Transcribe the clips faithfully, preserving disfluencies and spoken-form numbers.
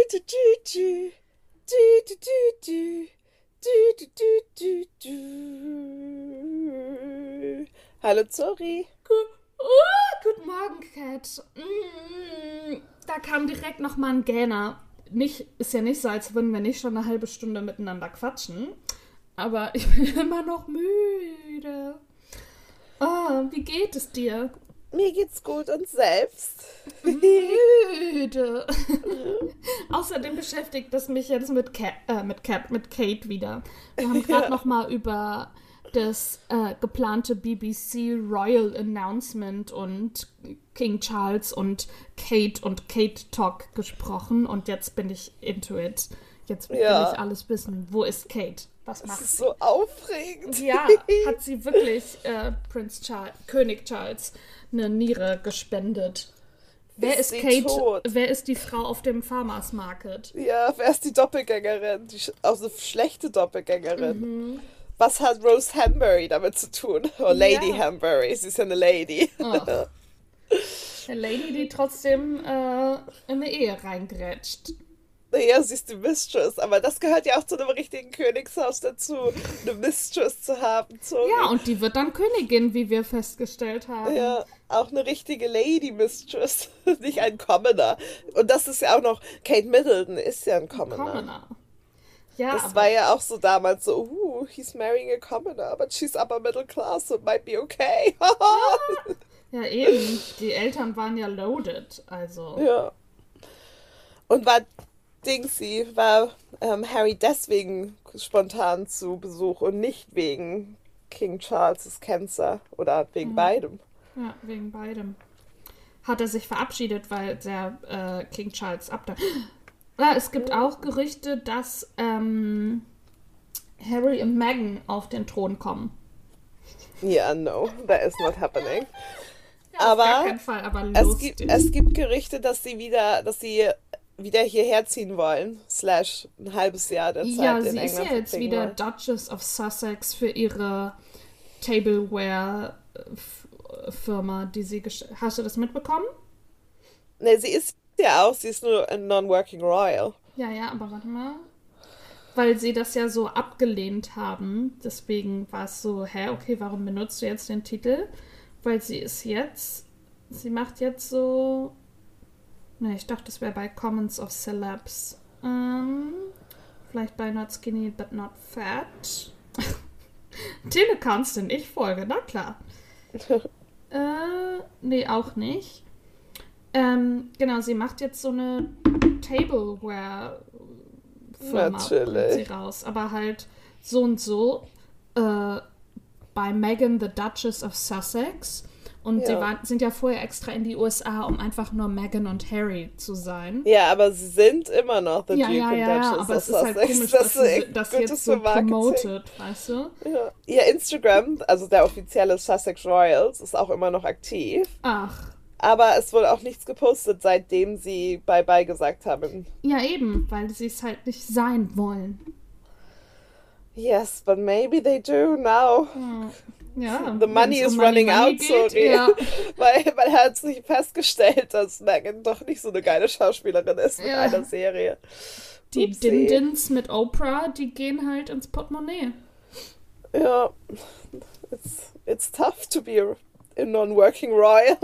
du, du, du. Du, du, du, du. Du, du, du, du, du. Hallo Zori. Gu- Oh, guten Morgen, Cat. Mm, da kam direkt noch mal ein Gähner. Nicht, ist ja nicht so, als würden wir nicht schon eine halbe Stunde miteinander quatschen. Aber ich bin immer noch müde. Oh, wie geht es dir? Mir geht's gut und selbst. Müde. Außerdem beschäftigt es mich jetzt mit Cat, äh, mit Cat, mit Kate wieder. Wir haben gerade Ja. noch mal über das äh, geplante B B C Royal Announcement und King Charles und Kate und Kate Talk gesprochen und jetzt bin ich into it. Jetzt will Ja. ich alles wissen. Wo ist Kate? Was Das macht ist sie? so aufregend. Ja, hat sie wirklich äh, Prinz Charles, König Charles eine Niere gespendet? Wer Ist ist sie Kate? tot? Wer ist die Frau auf dem Farmers Market? Ja, wer ist die Doppelgängerin? Die sch- auch so schlechte Doppelgängerin. Mhm. Was hat Rose Hambury damit zu tun? Oh, Lady Ja. Hambury. Sie ist ja eine Lady. Ach. Eine Lady, die trotzdem äh, in eine Ehe reingrätscht. Naja, sie ist die Mistress, aber das gehört ja auch zu einem richtigen Königshaus dazu, eine Mistress zu haben, Zori. Ja, und die wird dann Königin, wie wir festgestellt haben. Ja, auch eine richtige Lady Mistress, nicht ein Commoner. Und das ist ja auch noch, Kate Middleton ist ja ein Commoner. Commoner. Ja, Das aber war ja auch so damals so, uh, he's marrying a commoner, but she's upper middle class, so it might be okay. ja eben, die Eltern waren ja loaded, also. Ja. Und war Dingsy, war ähm, Harry deswegen spontan zu Besuch und nicht wegen King Charles' Cancer oder wegen Mhm. beidem. Ja, wegen beidem. Hat er sich verabschiedet, weil der äh, King Charles abda. Ja, es gibt auch Gerüchte, dass ähm, Harry und Meghan auf den Thron kommen. Ja, yeah, no, that is not happening. Ja, auf gar Aber keinen Fall, aber es lustig. gibt, es gibt Gerüchte, dass sie wieder, dass sie wieder hierher ziehen wollen, slash ein halbes Jahr der Zeit Ja, in sie ist England ja jetzt verbringen wieder wollen. Duchess of Sussex für ihre Tableware-Firma, die sie gesch- Hast du das mitbekommen? Ne, sie ist ja auch, sie ist nur ein Non-Working Royal. Ja, ja, aber warte mal. Weil sie das ja so abgelehnt haben. Deswegen war es so, hä, okay, warum benutzt du jetzt den Titel? Weil sie ist jetzt, sie macht jetzt so, ne, ich dachte, das wäre bei Commons of Celebs. Ähm, vielleicht bei Not Skinny but Not Fat. Den Accounts, den ich folge, na klar. Äh, nee, auch nicht. Ähm, genau, sie macht jetzt so eine Tableware-Firma, bringt sie Natürlich. raus. Aber halt so und so äh, bei Meghan, the Duchess of Sussex. Und sie Ja. waren, sind ja vorher extra in die U S A, um einfach nur Meghan und Harry zu sein. Ja, aber sie sind immer noch the Ja, Duke ja, and ja, ja, Duchess aber of es ist halt Sussex. komisch, Das dass ist sie echt das Gutes jetzt für so Marketing. promotet, weißt du? Ja. Ihr Instagram, also der offizielle Sussex Royals, ist auch immer noch aktiv. Ach, Aber es wurde auch nichts gepostet, seitdem sie Bye-bye gesagt haben. ja eben, weil sie es halt nicht sein wollen. Yes, but maybe they do now. Hm. Ja, The money wenn's is um Money, running Money out, geht, sorry. ja. Weil man hat sich festgestellt, dass Meghan doch nicht so eine geile Schauspielerin ist mit Ja. einer Serie. Die Upsi. Din-Dins mit Oprah, die gehen halt ins Portemonnaie. Ja, it's, it's tough to be a non-working royal.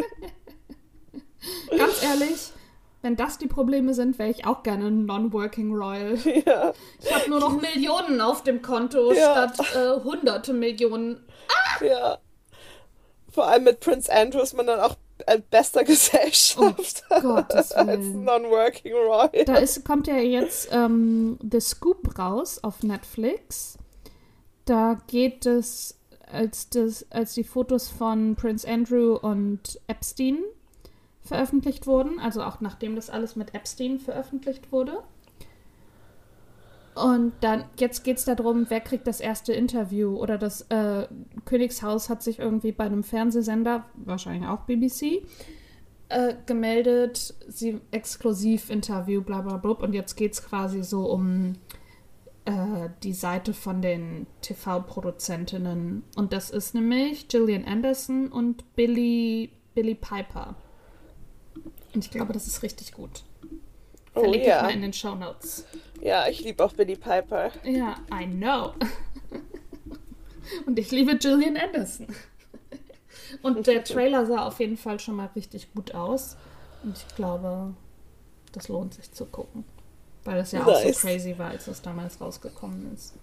Ganz ehrlich, wenn das die Probleme sind, wäre ich auch gerne ein Non-Working Royal. Ja, Ich habe nur noch Millionen auf dem Konto Ja. statt äh, hunderte Millionen. ja. Vor allem mit Prince Andrew ist man dann auch in bester Gesellschaft Oh, Gottes als Willen. non-working royal. Da ist, kommt ja jetzt ähm, The Scoop raus auf Netflix. Da geht es, als, das, als die Fotos von Prince Andrew und Epstein veröffentlicht wurden, also auch nachdem das alles mit Epstein veröffentlicht wurde. Und dann, jetzt geht es darum, wer kriegt das erste Interview oder das äh, Königshaus hat sich irgendwie bei einem Fernsehsender, wahrscheinlich auch B B C, äh, gemeldet, sie exklusiv Interview, bla bla bla. Und jetzt geht es quasi so um äh, die Seite von den T V-Produzentinnen. Und das ist nämlich Gillian Anderson und Billy, Billy Piper. Und ich glaube, das ist richtig gut. Oh Verlinke ich mal ja. in den Shownotes. Ja, ich liebe auch Billie Piper. Ja, I know. Und ich liebe Gillian Anderson. Und der Trailer sah auf jeden Fall schon mal richtig gut aus. Und ich glaube, das lohnt sich zu gucken. Weil es ja auch Nice. so crazy war, als es damals rausgekommen ist.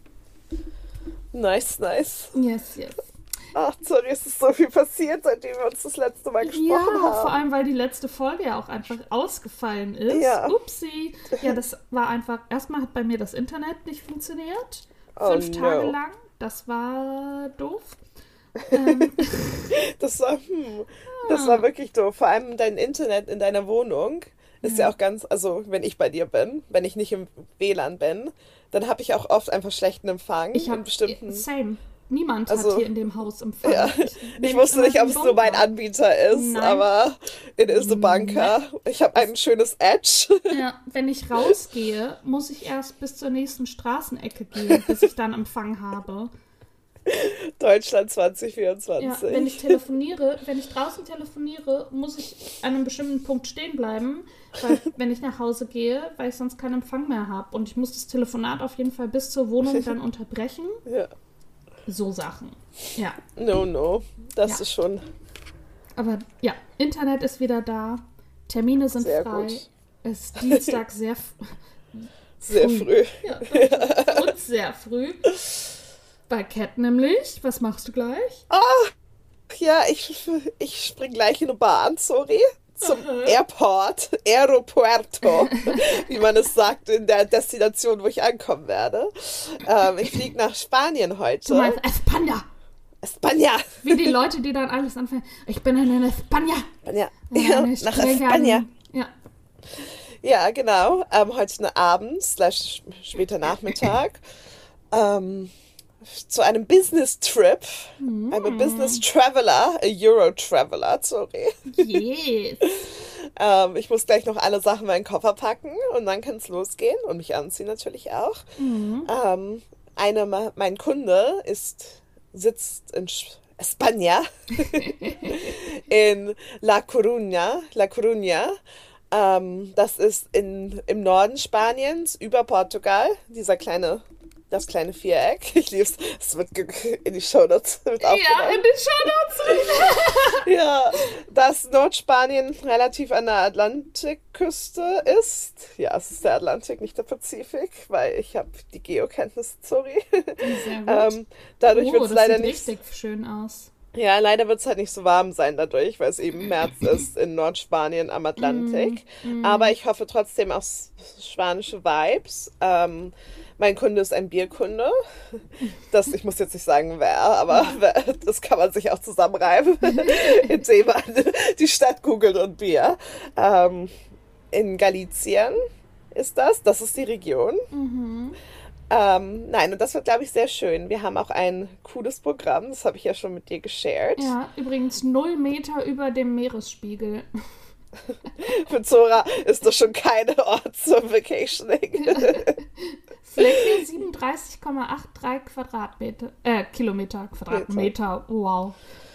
Nice, nice. Yes, yes. Ach, sorry, es ist so viel passiert, seitdem wir uns das letzte Mal gesprochen Ja, haben. vor allem, weil die letzte Folge ja auch einfach ausgefallen ist. Ja. Upsi. Ja, das war einfach, erstmal hat bei mir das Internet nicht funktioniert. Oh, Fünf Tage no. lang. Das war doof. ähm, Das war, hm, das war wirklich doof. Vor allem dein Internet in deiner Wohnung ist ja auch ganz, also wenn ich bei dir bin, wenn ich nicht im W L A N bin, dann habe ich auch oft einfach schlechten Empfang ich in habe bestimmten. same. Niemand Also, hat hier in dem Haus Empfang. Ja, Ich, ich wusste nicht, ob es nur mein Anbieter ist, Nein. aber it is a bunker. Ich habe ein schönes Edge. Ja, wenn ich rausgehe, muss ich erst bis zur nächsten Straßenecke gehen, bis ich dann Empfang habe. Deutschland zwanzig vierundzwanzig. Ja, wenn ich telefoniere, wenn ich draußen telefoniere, muss ich an einem bestimmten Punkt stehen bleiben, weil wenn ich nach Hause gehe, weil ich sonst keinen Empfang mehr habe. Und ich muss das Telefonat auf jeden Fall bis zur Wohnung dann unterbrechen. Ja. So Sachen. Ja. No, no. Das Ja. ist schon Aber ja, Internet ist wieder da. Termine sind sehr frei. gut. Es ist Dienstag sehr, f- Sehr früh. ja, für uns sehr früh. Bei Cat nämlich. Was machst du gleich? Ja, ich, ich spring gleich in eine Bahn, sorry. Zum Airport, Aeropuerto, wie man es sagt, in der Destination, wo ich ankommen werde. Ähm, ich fliege nach Spanien heute. Du meinst España. España. Wie die Leute, die dann alles anfangen. Ich bin in España. Ja, Ja, nach ich springe España. an- Ja. Ja, genau. Ähm, heute Abend, slash später Nachmittag, ähm, zu einem Business-Trip. I'm a Business Traveler, a Euro-Traveler, sorry. Yes. Ähm, ich muss gleich noch alle Sachen in meinen Koffer packen und dann kann es losgehen und mich anziehen natürlich auch. Ähm, eine, me- mein Kunde ist, sitzt in Sch- España, in La Coruña, La Coruña. Ähm, das ist in, im Norden Spaniens, über Portugal, dieser kleine, das kleine Viereck. Ich liebe es, es wird ge- in die Shownotes mit Ja, aufgenommen. in den Shownotes. Ja, dass Nordspanien relativ an der Atlantikküste ist. Ja, es ist der Atlantik, nicht der Pazifik, weil ich habe die Geokenntnisse, sorry. Sehr gut. ähm, dadurch Oh, wird es das leider sieht nicht. richtig schön aus. Ja, leider wird es halt nicht so warm sein dadurch, weil es eben März ist in Nordspanien am Atlantik. Aber ich hoffe trotzdem auf s- spanische Vibes. Ähm, mein Kunde ist ein Bierkunde. Das, ich muss jetzt nicht sagen, wer, aber wer, das kann man sich auch zusammenreiben, indem man die Stadt googelt und Bier. Ähm, in Galicien ist das. Das ist die Region. Ähm, nein, und das wird, glaube ich, sehr schön. Wir haben auch ein cooles Programm, das habe ich ja schon mit dir geshared. Ja, übrigens null Meter über dem Meeresspiegel. Für Zora ist das schon kein Ort zum Vacationing. Fläche siebenunddreißig Komma dreiundachtzig Quadratmeter, äh, Kilometer, Quadratmeter, wow.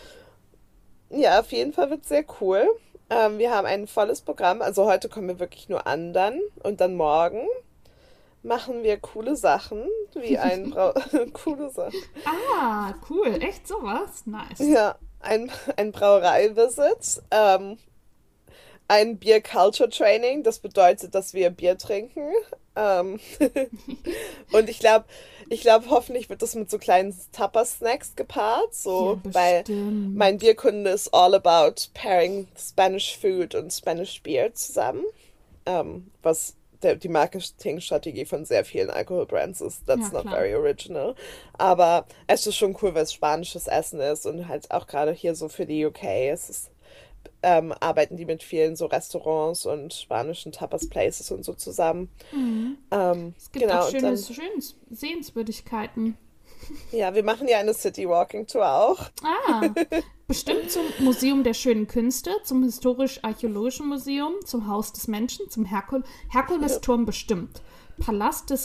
Ja, auf jeden Fall wird es sehr cool. Ähm, wir haben ein volles Programm. Also heute kommen wir wirklich nur an dann. Und dann morgen machen wir coole Sachen, wie ein Brau coole Sachen. Ah, cool, echt sowas? Nice. Ja, ein, ein Brauerei-Visit. Ähm, ein Bier-Culture-Training. Das bedeutet, dass wir Bier trinken. Ähm, und ich glaube, ich glaube, hoffentlich wird das mit so kleinen Tupper-Snacks gepaart. So, Ja, weil bestimmt. mein Bierkunde ist all about pairing Spanish Food und Spanish Beer zusammen. Ähm, was der, die Marketingstrategie von sehr vielen Alkoholbrands ist. That's Ja, not klar. very original. Aber es ist schon cool, weil es spanisches Essen ist und halt auch gerade hier so für die U K. Es ist, ähm, arbeiten die mit vielen so Restaurants und spanischen Tapas Places und so zusammen. Ähm, Es gibt genau, auch und schöne dann, Schönes- Sehenswürdigkeiten. ja, wir machen ja eine City Walking Tour auch. Ah, bestimmt zum Museum der schönen Künste, zum historisch-archäologischen Museum, zum Haus des Menschen, zum Herkul Herkulesturm bestimmt. Palast des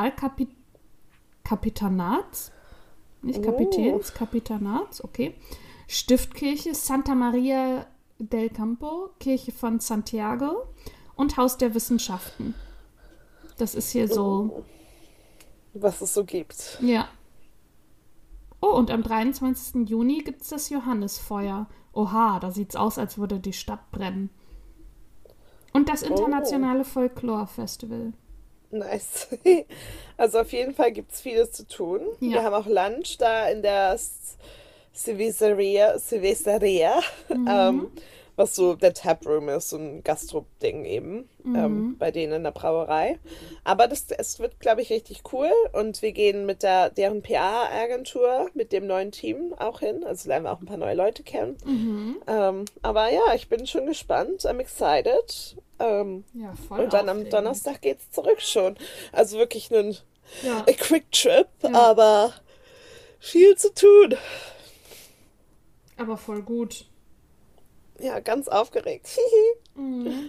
Generalkapitanats, nicht Kapitäns, Kapitanats, okay. Stiftkirche Santa Maria del Campo, Kirche von Santiago und Haus der Wissenschaften. Das ist hier so. Was es so gibt. Ja. Oh, und am dreiundzwanzigsten Juni gibt es das Johannisfeuer. Oha, da sieht's aus, als würde die Stadt brennen. Und das internationale oh. Folklore-Festival. Nice. Also auf jeden Fall gibt es vieles zu tun. Ja. Wir haben auch Lunch da in der Cerveceria, Cerveceria mhm. ähm, was so der Taproom ist, so ein Gastro-Ding eben, mhm. ähm, bei denen in der Brauerei. Aber das, es wird, glaube ich, richtig cool und wir gehen mit der deren P R-Agentur, mit dem neuen Team auch hin, also lernen wir auch ein paar neue Leute kennen. Mhm. Ähm, aber ja, ich bin schon gespannt, I'm excited. Ähm, ja, voll und dann aufregend. Am Donnerstag geht's zurück schon. Also wirklich nur ein ja. Quick Trip, ja. aber viel zu tun. Aber voll gut. Ja, ganz aufgeregt. mhm.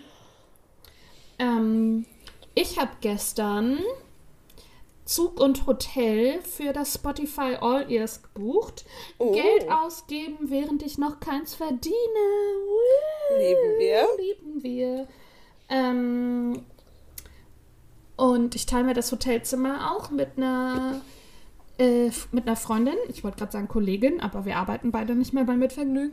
ähm, ich habe gestern Zug und Hotel für das Spotify All Ears gebucht. Oh. Geld ausgeben, während ich noch keins verdiene. Lieben wir. Lieben wir. Ähm, und ich teile mir das Hotelzimmer auch mit einer äh, mit einer Freundin. Ich wollte gerade sagen Kollegin, aber wir arbeiten beide nicht mehr bei Mitvergnügen.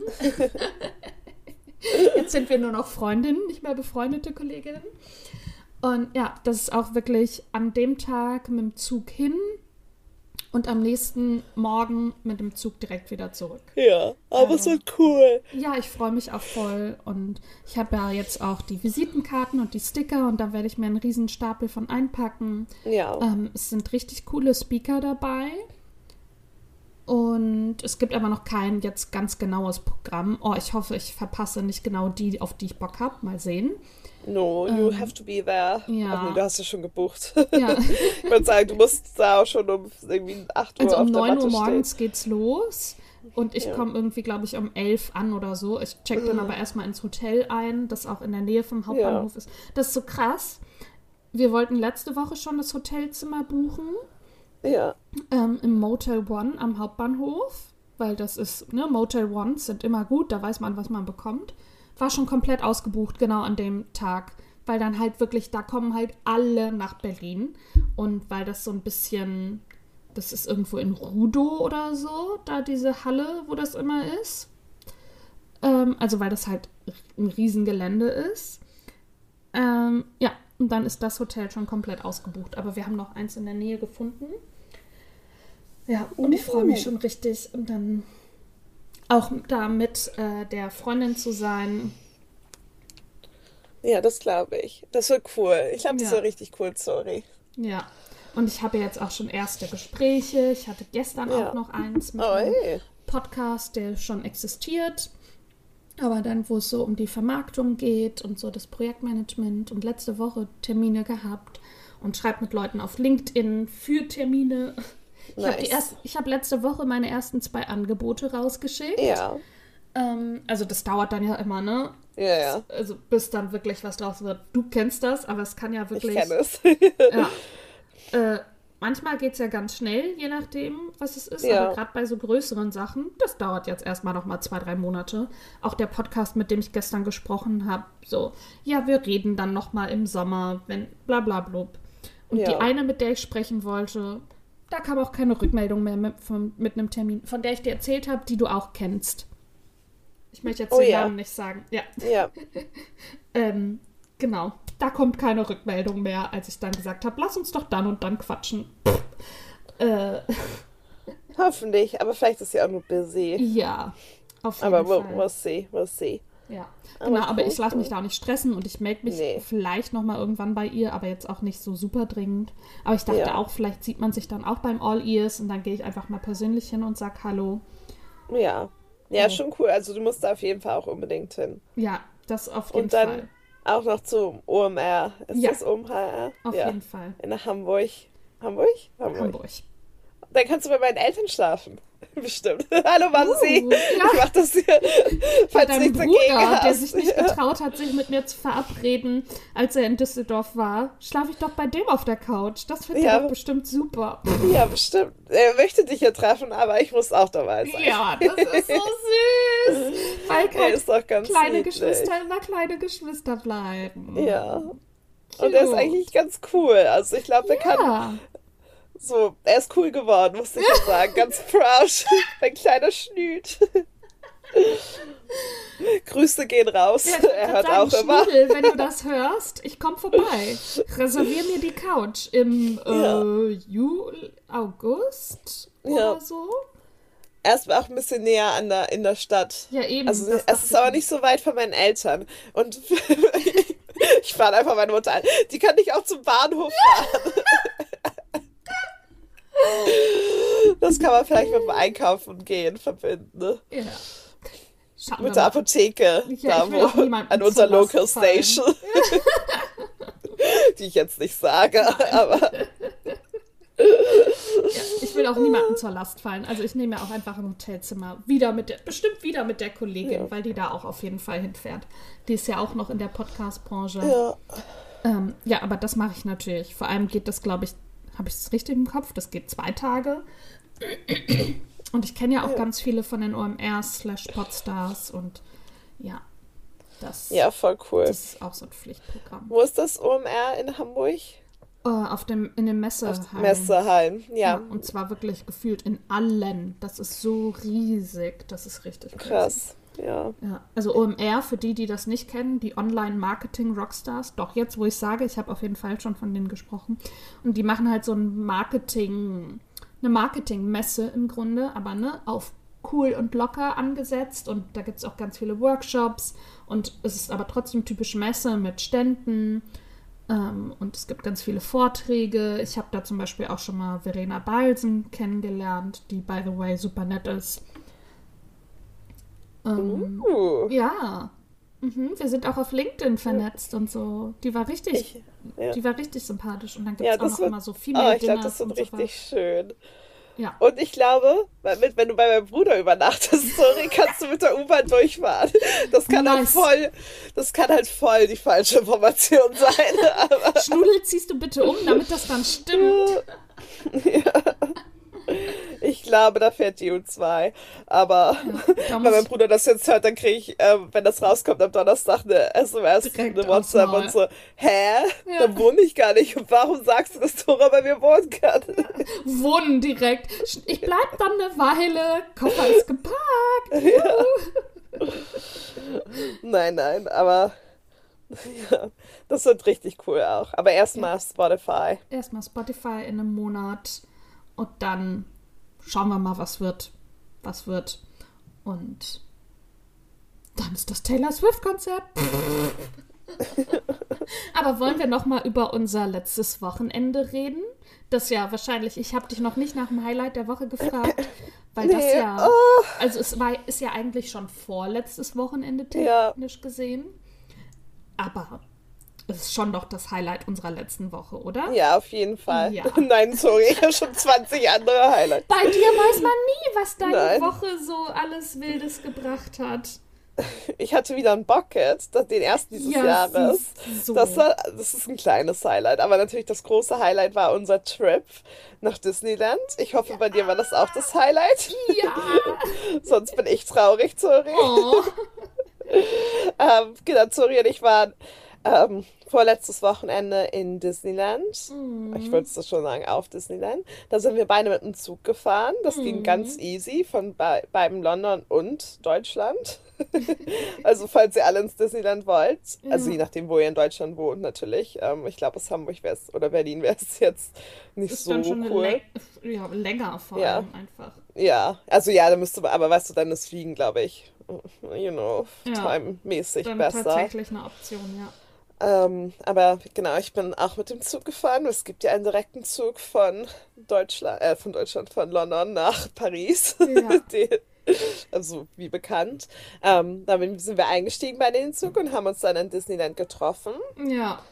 Jetzt sind wir nur noch Freundinnen, nicht mehr befreundete Kolleginnen. Und ja, das ist auch wirklich an dem Tag mit dem Zug hin und am nächsten Morgen mit dem Zug direkt wieder zurück. Ja, aber also, so cool. Ja, ich freue mich auch voll. Und ich habe ja jetzt auch die Visitenkarten und die Sticker und da werde ich mir einen riesen Stapel von einpacken. Ja. Ähm, es sind richtig coole Speaker dabei. Und es gibt aber noch kein jetzt ganz genaues Programm. Oh, ich hoffe, ich verpasse nicht genau die, auf die ich Bock habe. Mal sehen. No, you ähm, have to be there. Ja. Ach nee, du hast ja schon gebucht. Ja. Ich würde sagen, du musst da auch schon um irgendwie acht Uhr also um auf der neun Matte Uhr morgens stehen. geht's los. Und ich Ja. komme irgendwie, glaube ich, um elf an oder so. Ich check dann aber erstmal ins Hotel ein, das auch in der Nähe vom Hauptbahnhof Ja. ist. Das ist so krass. Wir wollten letzte Woche schon das Hotelzimmer buchen. Ja. Ähm, im Motel One am Hauptbahnhof. Weil das ist, ne, Motel Ones sind immer gut, da weiß man, was man bekommt. War schon komplett ausgebucht, genau an dem Tag. Weil dann halt wirklich, da kommen halt alle nach Berlin. Und weil das so ein bisschen, das ist irgendwo in Rudow oder so, da diese Halle, wo das immer ist. Ähm, also weil das halt ein Riesengelände ist. Ähm, ja, und dann ist das Hotel schon komplett ausgebucht. Aber wir haben noch eins in der Nähe gefunden. Ja, und ich freue mich schon richtig. Und dann auch da mit äh, der Freundin zu sein. Ja, das glaube ich. Das wird cool. Ich glaube, das Ja. wird richtig cool, sorry. Ja, und ich habe jetzt auch schon erste Gespräche. Ich hatte gestern Ja. auch noch eins mit Oh, einem hey. Podcast, der schon existiert. Aber dann, wo es so um die Vermarktung geht und so das Projektmanagement. Und letzte Woche Termine gehabt und schreibe mit Leuten auf LinkedIn für Termine. Ich habe Nice. hab letzte Woche meine ersten zwei Angebote rausgeschickt. Ja. Ähm, also das dauert dann ja immer, ne? Ja, ja. Also bis dann wirklich was draus wird. Du kennst das, aber es kann ja wirklich... Ich kenne es. Ja. Äh, manchmal geht es ja ganz schnell, je nachdem, was es ist. Ja. Aber gerade bei so größeren Sachen, das dauert jetzt erstmal noch mal zwei, drei Monate. Auch der Podcast, mit dem ich gestern gesprochen habe, so, ja, wir reden dann noch mal im Sommer, wenn bla bla blub. Und Ja. die eine, mit der ich sprechen wollte, da kam auch keine Rückmeldung mehr mit, von, mit einem Termin, von der ich dir erzählt habe, die du auch kennst. Ich möchte jetzt Oh den ja. Namen nicht sagen. Ja. Ja. Ähm, genau. Da kommt keine Rückmeldung mehr, als ich dann gesagt habe, lass uns doch dann und dann quatschen. äh, Hoffentlich, aber vielleicht ist sie auch nur busy. ja, auf jeden Aber we'll, Fall. we'll see, we'll see. Ja, Aber genau, aber cool, ich lasse mich cool. da auch nicht stressen und ich melde mich Nee. vielleicht nochmal irgendwann bei ihr, aber jetzt auch nicht so super dringend. Aber ich dachte Ja. auch, vielleicht sieht man sich dann auch beim All Ears und dann gehe ich einfach mal persönlich hin und sag Hallo. Ja. Ja, Oh. schon cool. Also du musst da auf jeden Fall auch unbedingt hin. Ja, das auf jeden Und dann Fall. auch noch zum O M R. Ist Ja. das O M H R? Auf ja. jeden Fall. In Hamburg. Hamburg? Hamburg. Hamburg. Dann kannst du bei meinen Eltern schlafen. Bestimmt. Hallo Mamsi. Uh, ja. Ich mach das hier, falls Dein nichts Bruder, dagegen hast. der sich nicht getraut hat, sich mit mir zu verabreden, als er in Düsseldorf war, schlafe ich doch bei dem auf der Couch. Das findet Ja. er doch bestimmt super. Ja, bestimmt. Er möchte dich hier treffen, aber ich muss auch dabei sein. Ja, das ist so süß. Weil Er halt ist doch ganz kleine niedlich. Geschwister immer kleine Geschwister bleiben. Ja. Und er ist Cute. eigentlich ganz cool. Also ich glaube, der kann Ja. so, er ist cool geworden, muss ich jetzt sagen. Ganz proud. Mein kleiner Schnüt. Grüße gehen raus. Ja, ich wollte Er grad hört sagen, auch immer. Schnudel, wenn du das hörst, ich komme vorbei. Reservier mir die Couch im Ja. äh, Juli, August oder Ja. so. Er ist auch ein bisschen näher an der, in der Stadt. Ja, eben. Also das es dachte ist ich aber mir. nicht so weit von meinen Eltern. Und ich fahre einfach meine Mutter an. Die kann dich auch zum Bahnhof fahren. Das kann man vielleicht mit dem Einkaufen gehen verbinden. Ne? Ja. Schauen wir Mit der mal. Apotheke, Ja, da ich will auch wo, niemanden an unserer zur Last Local fallen. Station. Die ich jetzt nicht sage, aber Ja, ich will auch niemandem zur Last fallen. Also ich nehme ja auch einfach ein Hotelzimmer. Wieder mit der, bestimmt wieder mit der Kollegin, Ja. weil die da auch auf jeden Fall hinfährt. Die ist ja auch noch in der Podcast-Branche. ja. Ähm, ja, aber das mache ich natürlich. Vor allem geht das, glaube ich, habe ich es richtig im Kopf? Das geht zwei Tage. Und ich kenne ja auch Ja. ganz viele von den O M Rs slash Podstars und ja, das, Ja, voll cool. das ist auch so ein Pflichtprogramm. Wo ist das O M R in Hamburg? Äh, auf dem, in dem Messehallen. Messehallen, Ja, ja. und zwar wirklich gefühlt in allen. Das ist so riesig. Das ist richtig crazy. Krass. Ja. Ja, also O M R, für die, die das nicht kennen, die Online-Marketing-Rockstars. Doch jetzt, wo ich sage, ich habe auf jeden Fall schon von denen gesprochen. Und die machen halt so ein Marketing, eine Marketingmesse im Grunde, aber ne, auf cool und locker angesetzt. Und da gibt es auch ganz viele Workshops. Und es ist aber trotzdem typische Messe mit Ständen. Ähm, und es gibt ganz viele Vorträge. Ich habe da zum Beispiel auch schon mal Verena Balsen kennengelernt, die, by the way, super nett ist. Ähm, Uh, ja, mhm. Wir sind auch auf LinkedIn vernetzt und so. Die war richtig, ich, ja. die war richtig sympathisch. Und dann gibt Ja, es auch das noch wird- immer so Oh, Female ich glaube, Dinners das wird und so richtig schön. Ja. Und ich glaube, weil- wenn du bei meinem Bruder übernachtest, sorry, kannst du mit der U-Bahn durchfahren. Das kann halt Nice. voll, das kann halt voll die falsche Information sein. Aber Schnudel ziehst du bitte um, damit das dann stimmt. ich glaube, da fährt die U zwei. Aber Da wenn muss mein Bruder das jetzt hört, dann kriege ich, ähm, wenn das rauskommt am Donnerstag, eine S M S, Direkt eine aufs WhatsApp Maul. und so, hä? Ja. Da wohne ich gar nicht. Und warum sagst du, dass Dora bei mir wohnen kann? wohnen direkt. Ich bleib dann eine Weile. Koffer ist gepackt. Nein, nein, aber ja, das wird richtig cool auch. Aber erstmal Spotify. Erstmal Spotify in einem Monat und dann schauen wir mal, was wird. Was wird. Und dann ist das Taylor Swift-Konzert. Aber wollen wir noch mal über unser letztes Wochenende reden? Das ja wahrscheinlich, ich habe dich noch nicht nach dem Highlight der Woche gefragt, weil das Nee, ja, oh. also es war, ist ja eigentlich schon vorletztes Wochenende Ja. technisch gesehen. Aber es ist schon doch das Highlight unserer letzten Woche, oder? Ja, auf jeden Fall. Ja. Nein, sorry, ich habe schon zwanzig andere Highlights. Bei dir weiß man nie, was deine Nein. Woche so alles Wildes gebracht hat. Ich hatte wieder ein Bucket, das- den ersten dieses Ja, Jahres. siehst so. Das, war, das ist ein kleines Highlight, aber natürlich das große Highlight war unser Trip nach Disneyland. Ich hoffe, bei dir war das auch das Highlight. Ja. Sonst bin ich traurig, sorry. Oh. Ähm, genau, Zori und ich waren ähm, vorletztes Wochenende in Disneyland. Mhm. Ich wollte es schon sagen, auf Disneyland. Da sind wir beide mit dem Zug gefahren. Das Mhm. ging ganz easy von bei, beim London und Deutschland. Also falls ihr alle ins Disneyland wollt, also Ja. je nachdem, wo ihr in Deutschland wohnt natürlich. Ähm, ich glaube, aus Hamburg wäre es oder Berlin wäre es jetzt nicht Ist so dann schon eine cool. Läng- ja, länger vor Ja. allem einfach. Ja, also ja, da müsste man, aber weißt du, dann ist Fliegen, glaube ich, you know, Ja. time-mäßig Dann besser. tatsächlich eine Option, ja. Ähm, aber genau, ich bin auch mit dem Zug gefahren. Es gibt ja einen direkten Zug von Deutschland, äh, von Deutschland, von London nach Paris. Ja. Die, also wie bekannt. Ähm, damit sind wir eingestiegen bei den Zug und haben uns dann in Disneyland getroffen. Ja.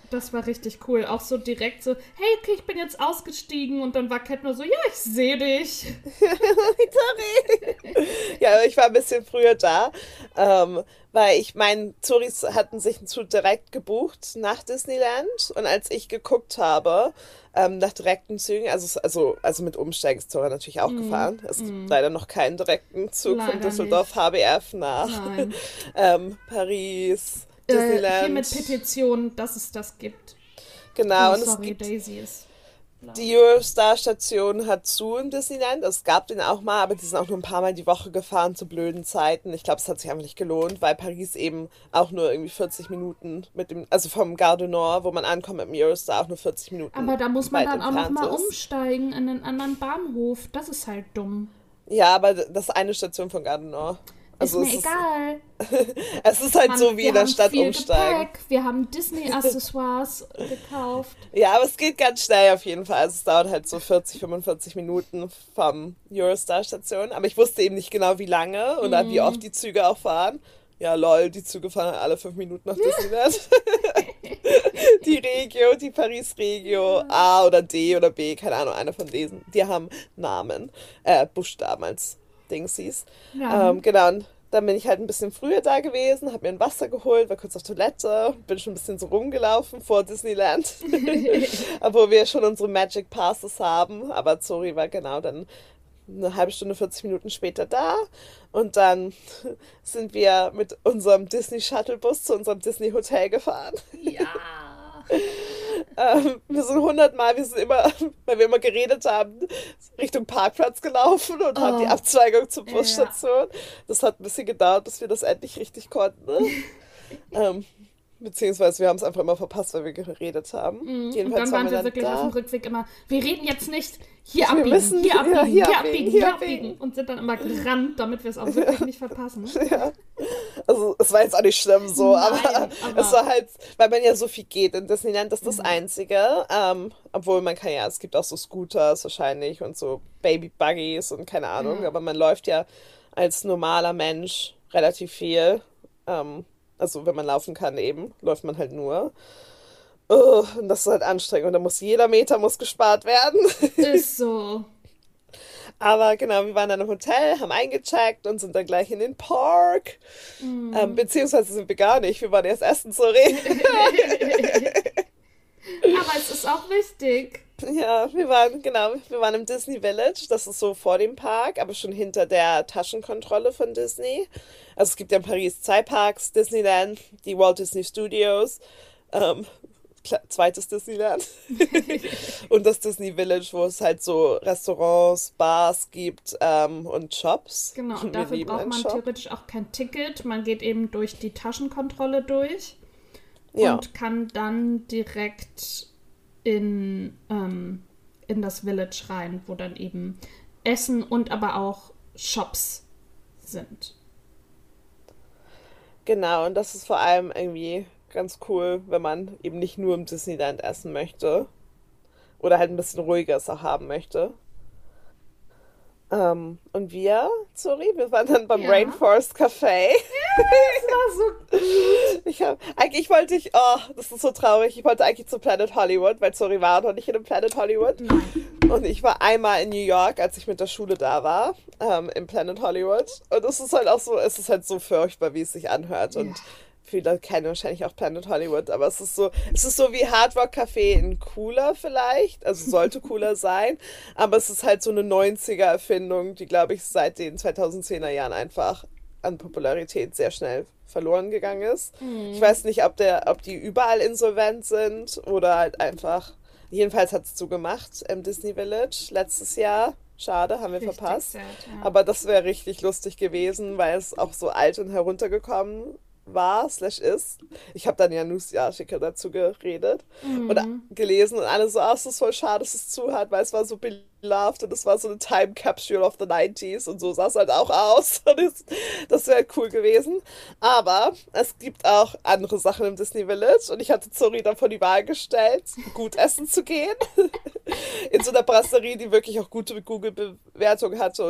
Das war richtig cool. Auch so direkt so, hey, okay, ich bin jetzt ausgestiegen. Und dann war Cat nur so, ja, ich sehe dich. Sorry. Ja, ich war ein bisschen früher da, ähm, weil ich meine, Touris hatten sich einen Zug direkt gebucht nach Disneyland. Und als ich geguckt habe, ähm, nach direkten Zügen, also, also, also mit Umsteigen ist Zora natürlich auch mm, gefahren. Es gibt mm. leider noch keinen direkten Zug leider von Düsseldorf nicht. H B F nach ähm, Paris. Disneyland. Äh, hier mit Petition, dass es das gibt. Genau. Oh, und sorry, es gibt Daisy ist blau. Die Eurostar-Station hat zu in Disneyland. Es gab den auch mal, aber die sind auch nur ein paar Mal die Woche gefahren zu blöden Zeiten. Ich glaube, es hat sich einfach nicht gelohnt, weil Paris eben auch nur irgendwie vierzig Minuten mit dem, also vom Gare du Nord, wo man ankommt mit dem Eurostar, auch nur vierzig Minuten. Aber da muss man dann auch nochmal ist. umsteigen in einen anderen Bahnhof. Das ist halt dumm. Ja, aber das ist eine Station von Gare du Nord. Also ist mir egal. Ist, es ist halt haben, so wie in der Stadt viel umsteigen. Gepäck, wir haben Disney-Accessoires gekauft. Ja, aber es geht ganz schnell auf jeden Fall. Also es dauert halt so vierzig, fünfundvierzig Minuten vom Eurostar-Station. Aber ich wusste eben nicht genau, wie lange oder mm. wie oft die Züge auch fahren. Ja, lol, die Züge fahren alle fünf Minuten nach Disneyland. Die Regio, die Paris-Regio, A oder D oder B, keine Ahnung, einer von diesen. Die haben Namen, äh, Buchstaben als Dingsies. Ja. Ähm, genau, und dann bin ich halt ein bisschen früher da gewesen, habe mir ein Wasser geholt, war kurz auf Toilette, bin schon ein bisschen so rumgelaufen vor Disneyland, obwohl wir schon unsere Magic Passes haben, aber Zori war genau dann eine halbe Stunde, vierzig Minuten später da und dann sind wir mit unserem Disney-Shuttle-Bus zu unserem Disney-Hotel gefahren. Ja. Ähm, wir sind hundertmal, wir sind immer, weil wir immer geredet haben, Richtung Parkplatz gelaufen und oh. haben die Abzweigung zur Busstation. Ja. Das hat ein bisschen gedauert, bis wir das endlich richtig konnten. ähm, beziehungsweise wir haben es einfach immer verpasst, weil wir geredet haben. Mhm. Jedenfalls und dann waren wir, wir dann wirklich da. auf dem Rückweg immer, wir reden jetzt nicht, hier wir abbiegen, müssen, hier abbiegen, ja, hier, hier abbiegen, hier abbiegen. Und sind dann immer gerannt, damit wir es auch wirklich nicht verpassen. Ja. Also es war jetzt auch nicht schlimm so, Nein, aber, aber es war halt, weil man ja so viel geht in Disneyland, das ist das mhm. Einzige. Ähm, obwohl man kann ja, es gibt auch so Scooters wahrscheinlich und so Baby-Buggies und keine Ahnung, mhm. aber man läuft ja als normaler Mensch relativ viel. Ähm, also wenn man laufen kann eben, läuft man halt nur. Oh, und das ist halt anstrengend und da muss jeder Meter muss gespart werden. Ist so. Aber genau, wir waren dann im Hotel, haben eingecheckt und sind dann gleich in den Park. Mm. Ähm, beziehungsweise sind wir gar nicht, wir waren erst essen, sorry. Aber es ist auch wichtig. Ja, wir waren, genau, wir waren im Disney Village, das ist so vor dem Park, aber schon hinter der Taschenkontrolle von Disney. Also es gibt ja in Paris zwei Parks, Disneyland, die Walt Disney Studios, ähm, zweites Disneyland und das Disney Village, wo es halt so Restaurants, Bars gibt ähm, und Shops. Genau, und dafür braucht man Shop. theoretisch auch kein Ticket. Man geht eben durch die Taschenkontrolle durch ja. und kann dann direkt in, ähm, in das Village rein, wo dann eben Essen und aber auch Shops sind. Genau, und das ist vor allem irgendwie ganz cool, wenn man eben nicht nur im Disneyland essen möchte. Oder halt ein bisschen ruhiger es auch haben möchte. Ähm, und wir, sorry, wir waren dann beim ja. Rainforest Café. Ja, das war so gut. Ich hab, eigentlich wollte ich, oh, das ist so traurig, ich wollte eigentlich zu Planet Hollywood, weil sorry war noch nicht in dem Planet Hollywood. Nein. Und ich war einmal in New York, als ich mit der Schule da war, ähm, im Planet Hollywood. Und es ist halt auch so, es ist halt so furchtbar, wie es sich anhört. Und ja. viele kennen wahrscheinlich auch Planet Hollywood, aber es ist so, es ist so wie Hard Rock Café in cooler vielleicht, also sollte cooler sein, aber es ist halt so eine neunziger-Erfindung, die, glaube ich, seit den zweitausendzehner Jahren einfach an Popularität sehr schnell verloren gegangen ist. Mhm. Ich weiß nicht, ob der, ob die überall insolvent sind oder halt einfach, jedenfalls hat es zugemacht im Disney Village letztes Jahr. Schade, haben wir richtig verpasst. Sad, ja. Aber das wäre richtig lustig gewesen, weil es auch so alt und heruntergekommen war, slash ist. Ich habe dann ja Newsartikel dazu geredet mhm. oder gelesen und alle so, ach, es ist voll schade, dass es zu hat, weil es war so beloved und es war so eine Time Capsule of the nineties und so sah es halt auch aus. Das, das wäre cool gewesen. Aber es gibt auch andere Sachen im Disney Village und ich hatte Zori dann vor die Wahl gestellt, gut essen zu gehen. In so einer Brasserie, die wirklich auch gute Google-Bewertung hatte und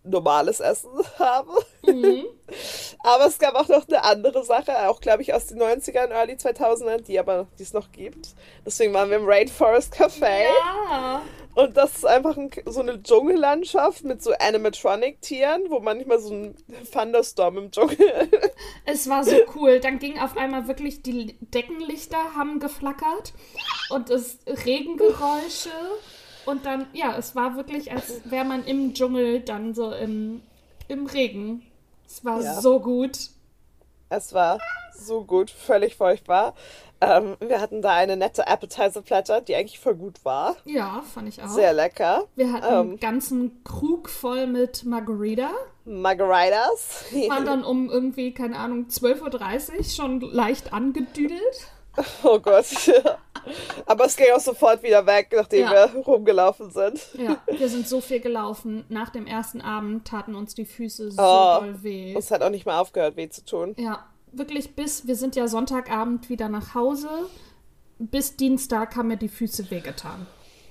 normales Essen habe. Mhm. Aber es gab auch noch eine andere Sache, auch glaube ich aus den neunzigern, Early zweitausendern, die aber, die es noch gibt. Deswegen waren wir im Rainforest Café. Ja. Und das ist einfach ein, so eine Dschungellandschaft mit so Animatronic-Tieren, wo manchmal so ein Thunderstorm im Dschungel. Es war so cool. Dann ging auf einmal wirklich, die Deckenlichter haben geflackert und es Regengeräusche. Und dann, ja, es war wirklich, als wäre man im Dschungel dann so im, im Regen. Es war Ja. so gut. Es war so gut, völlig furchtbar. Ähm, wir hatten da eine nette Appetizer-Platter, die eigentlich voll gut war. Ja, fand ich auch. Sehr lecker. Wir hatten einen Ähm, ganzen Krug voll mit Margarita. Margaritas. Waren dann um irgendwie, keine Ahnung, zwölf Uhr dreißig schon leicht angedüdelt. Oh Gott. Aber es ging auch sofort wieder weg, nachdem Ja. wir rumgelaufen sind. Ja, wir sind so viel gelaufen. Nach dem ersten Abend taten uns die Füße so Oh. doll weh. Es hat auch nicht mal aufgehört, weh zu tun. Ja, wirklich bis, wir sind ja Sonntagabend wieder nach Hause. Bis Dienstag haben mir die Füße wehgetan.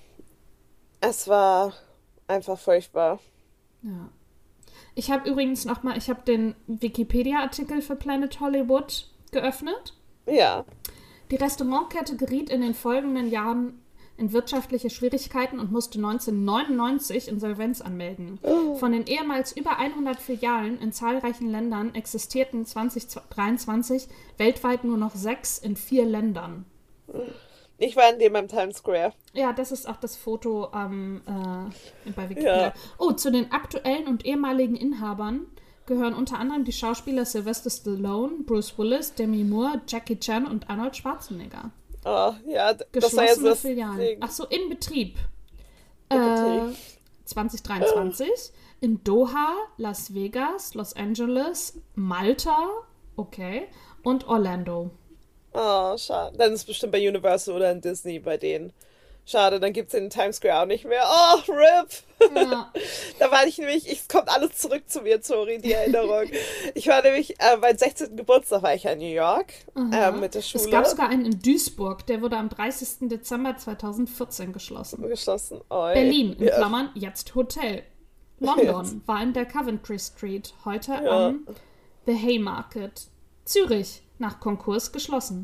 Es war einfach furchtbar. Ja. Ich habe übrigens nochmal, ich habe den Wikipedia-Artikel für Planet Hollywood geöffnet. Ja. Die Restaurantkette geriet in den folgenden Jahren in wirtschaftliche Schwierigkeiten und musste neunzehnhundertneunundneunzig Insolvenz anmelden. Von den ehemals über hundert Filialen in zahlreichen Ländern existierten zwanzig dreiundzwanzig weltweit nur noch sechs in vier Ländern. Ich war in dem beim Times Square. Ja, das ist auch das Foto ähm, äh, bei Wikipedia. Ja. Oh, zu den aktuellen und ehemaligen Inhabern gehören unter anderem die Schauspieler Sylvester Stallone, Bruce Willis, Demi Moore, Jackie Chan und Arnold Schwarzenegger. Oh, ja, d- das war jetzt Geschlossene das Filialen. Ding. Ach so, in Betrieb. In Äh, Betrieb. zwanzig dreiundzwanzig in Doha, Las Vegas, Los Angeles, Malta, okay, und Orlando. Oh, schade. Dann ist es bestimmt bei Universal oder in Disney bei denen. Schade, dann gibt es den Times Square auch nicht mehr. Oh, R I P! Ja. Da war ich nämlich, es kommt alles zurück zu mir, Zori, die Erinnerung. Ich war nämlich, äh, meinen sechzehnten Geburtstag war ich ja in New York äh, mit der Schule. Es gab sogar einen in Duisburg, der wurde am dreißigsten Dezember zweitausendvierzehn geschlossen. geschlossen. Oi. Berlin, in Ja. Klammern, jetzt Hotel. London Jetzt. war in der Coventry Street, heute Ja. am The Haymarket. Zürich, nach Konkurs geschlossen.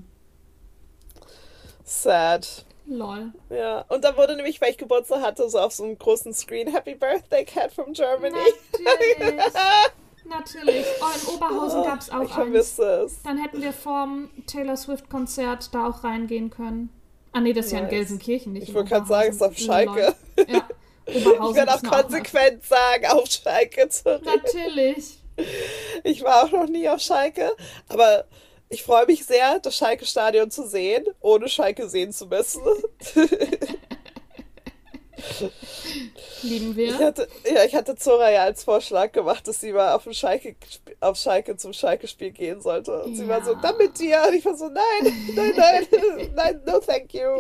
Sad. Lol. Ja, und da wurde nämlich, weil ich Geburtstag hatte, so auf so einem großen Screen Happy Birthday Cat from Germany. Natürlich. Natürlich. Oh, in Oberhausen gab es auch Ich eins. vermisse es. Dann hätten wir vorm Taylor Swift-Konzert da auch reingehen können. Ah, nee, das ist ja in Nice. Gelsenkirchen, nicht Ich in wollte gerade sagen, es ist auf Oberhausen. Schalke. Lol. Ja, Oberhausen Ich werde auch ist mir auch konsequent sagen, auf Schalke zu noch- Natürlich. Ich war auch noch nie auf Schalke, aber ich freue mich sehr, das Schalke-Stadion zu sehen, ohne Schalke sehen zu müssen. Lieben Ich wir. hatte, ja, ich hatte Zora ja als Vorschlag gemacht, dass sie mal auf, ein Schalke, auf Schalke zum Schalke-Spiel gehen sollte. Und sie war so, Ja. dann mit dir. Und ich war so, nein, nein, nein, nein, no thank you.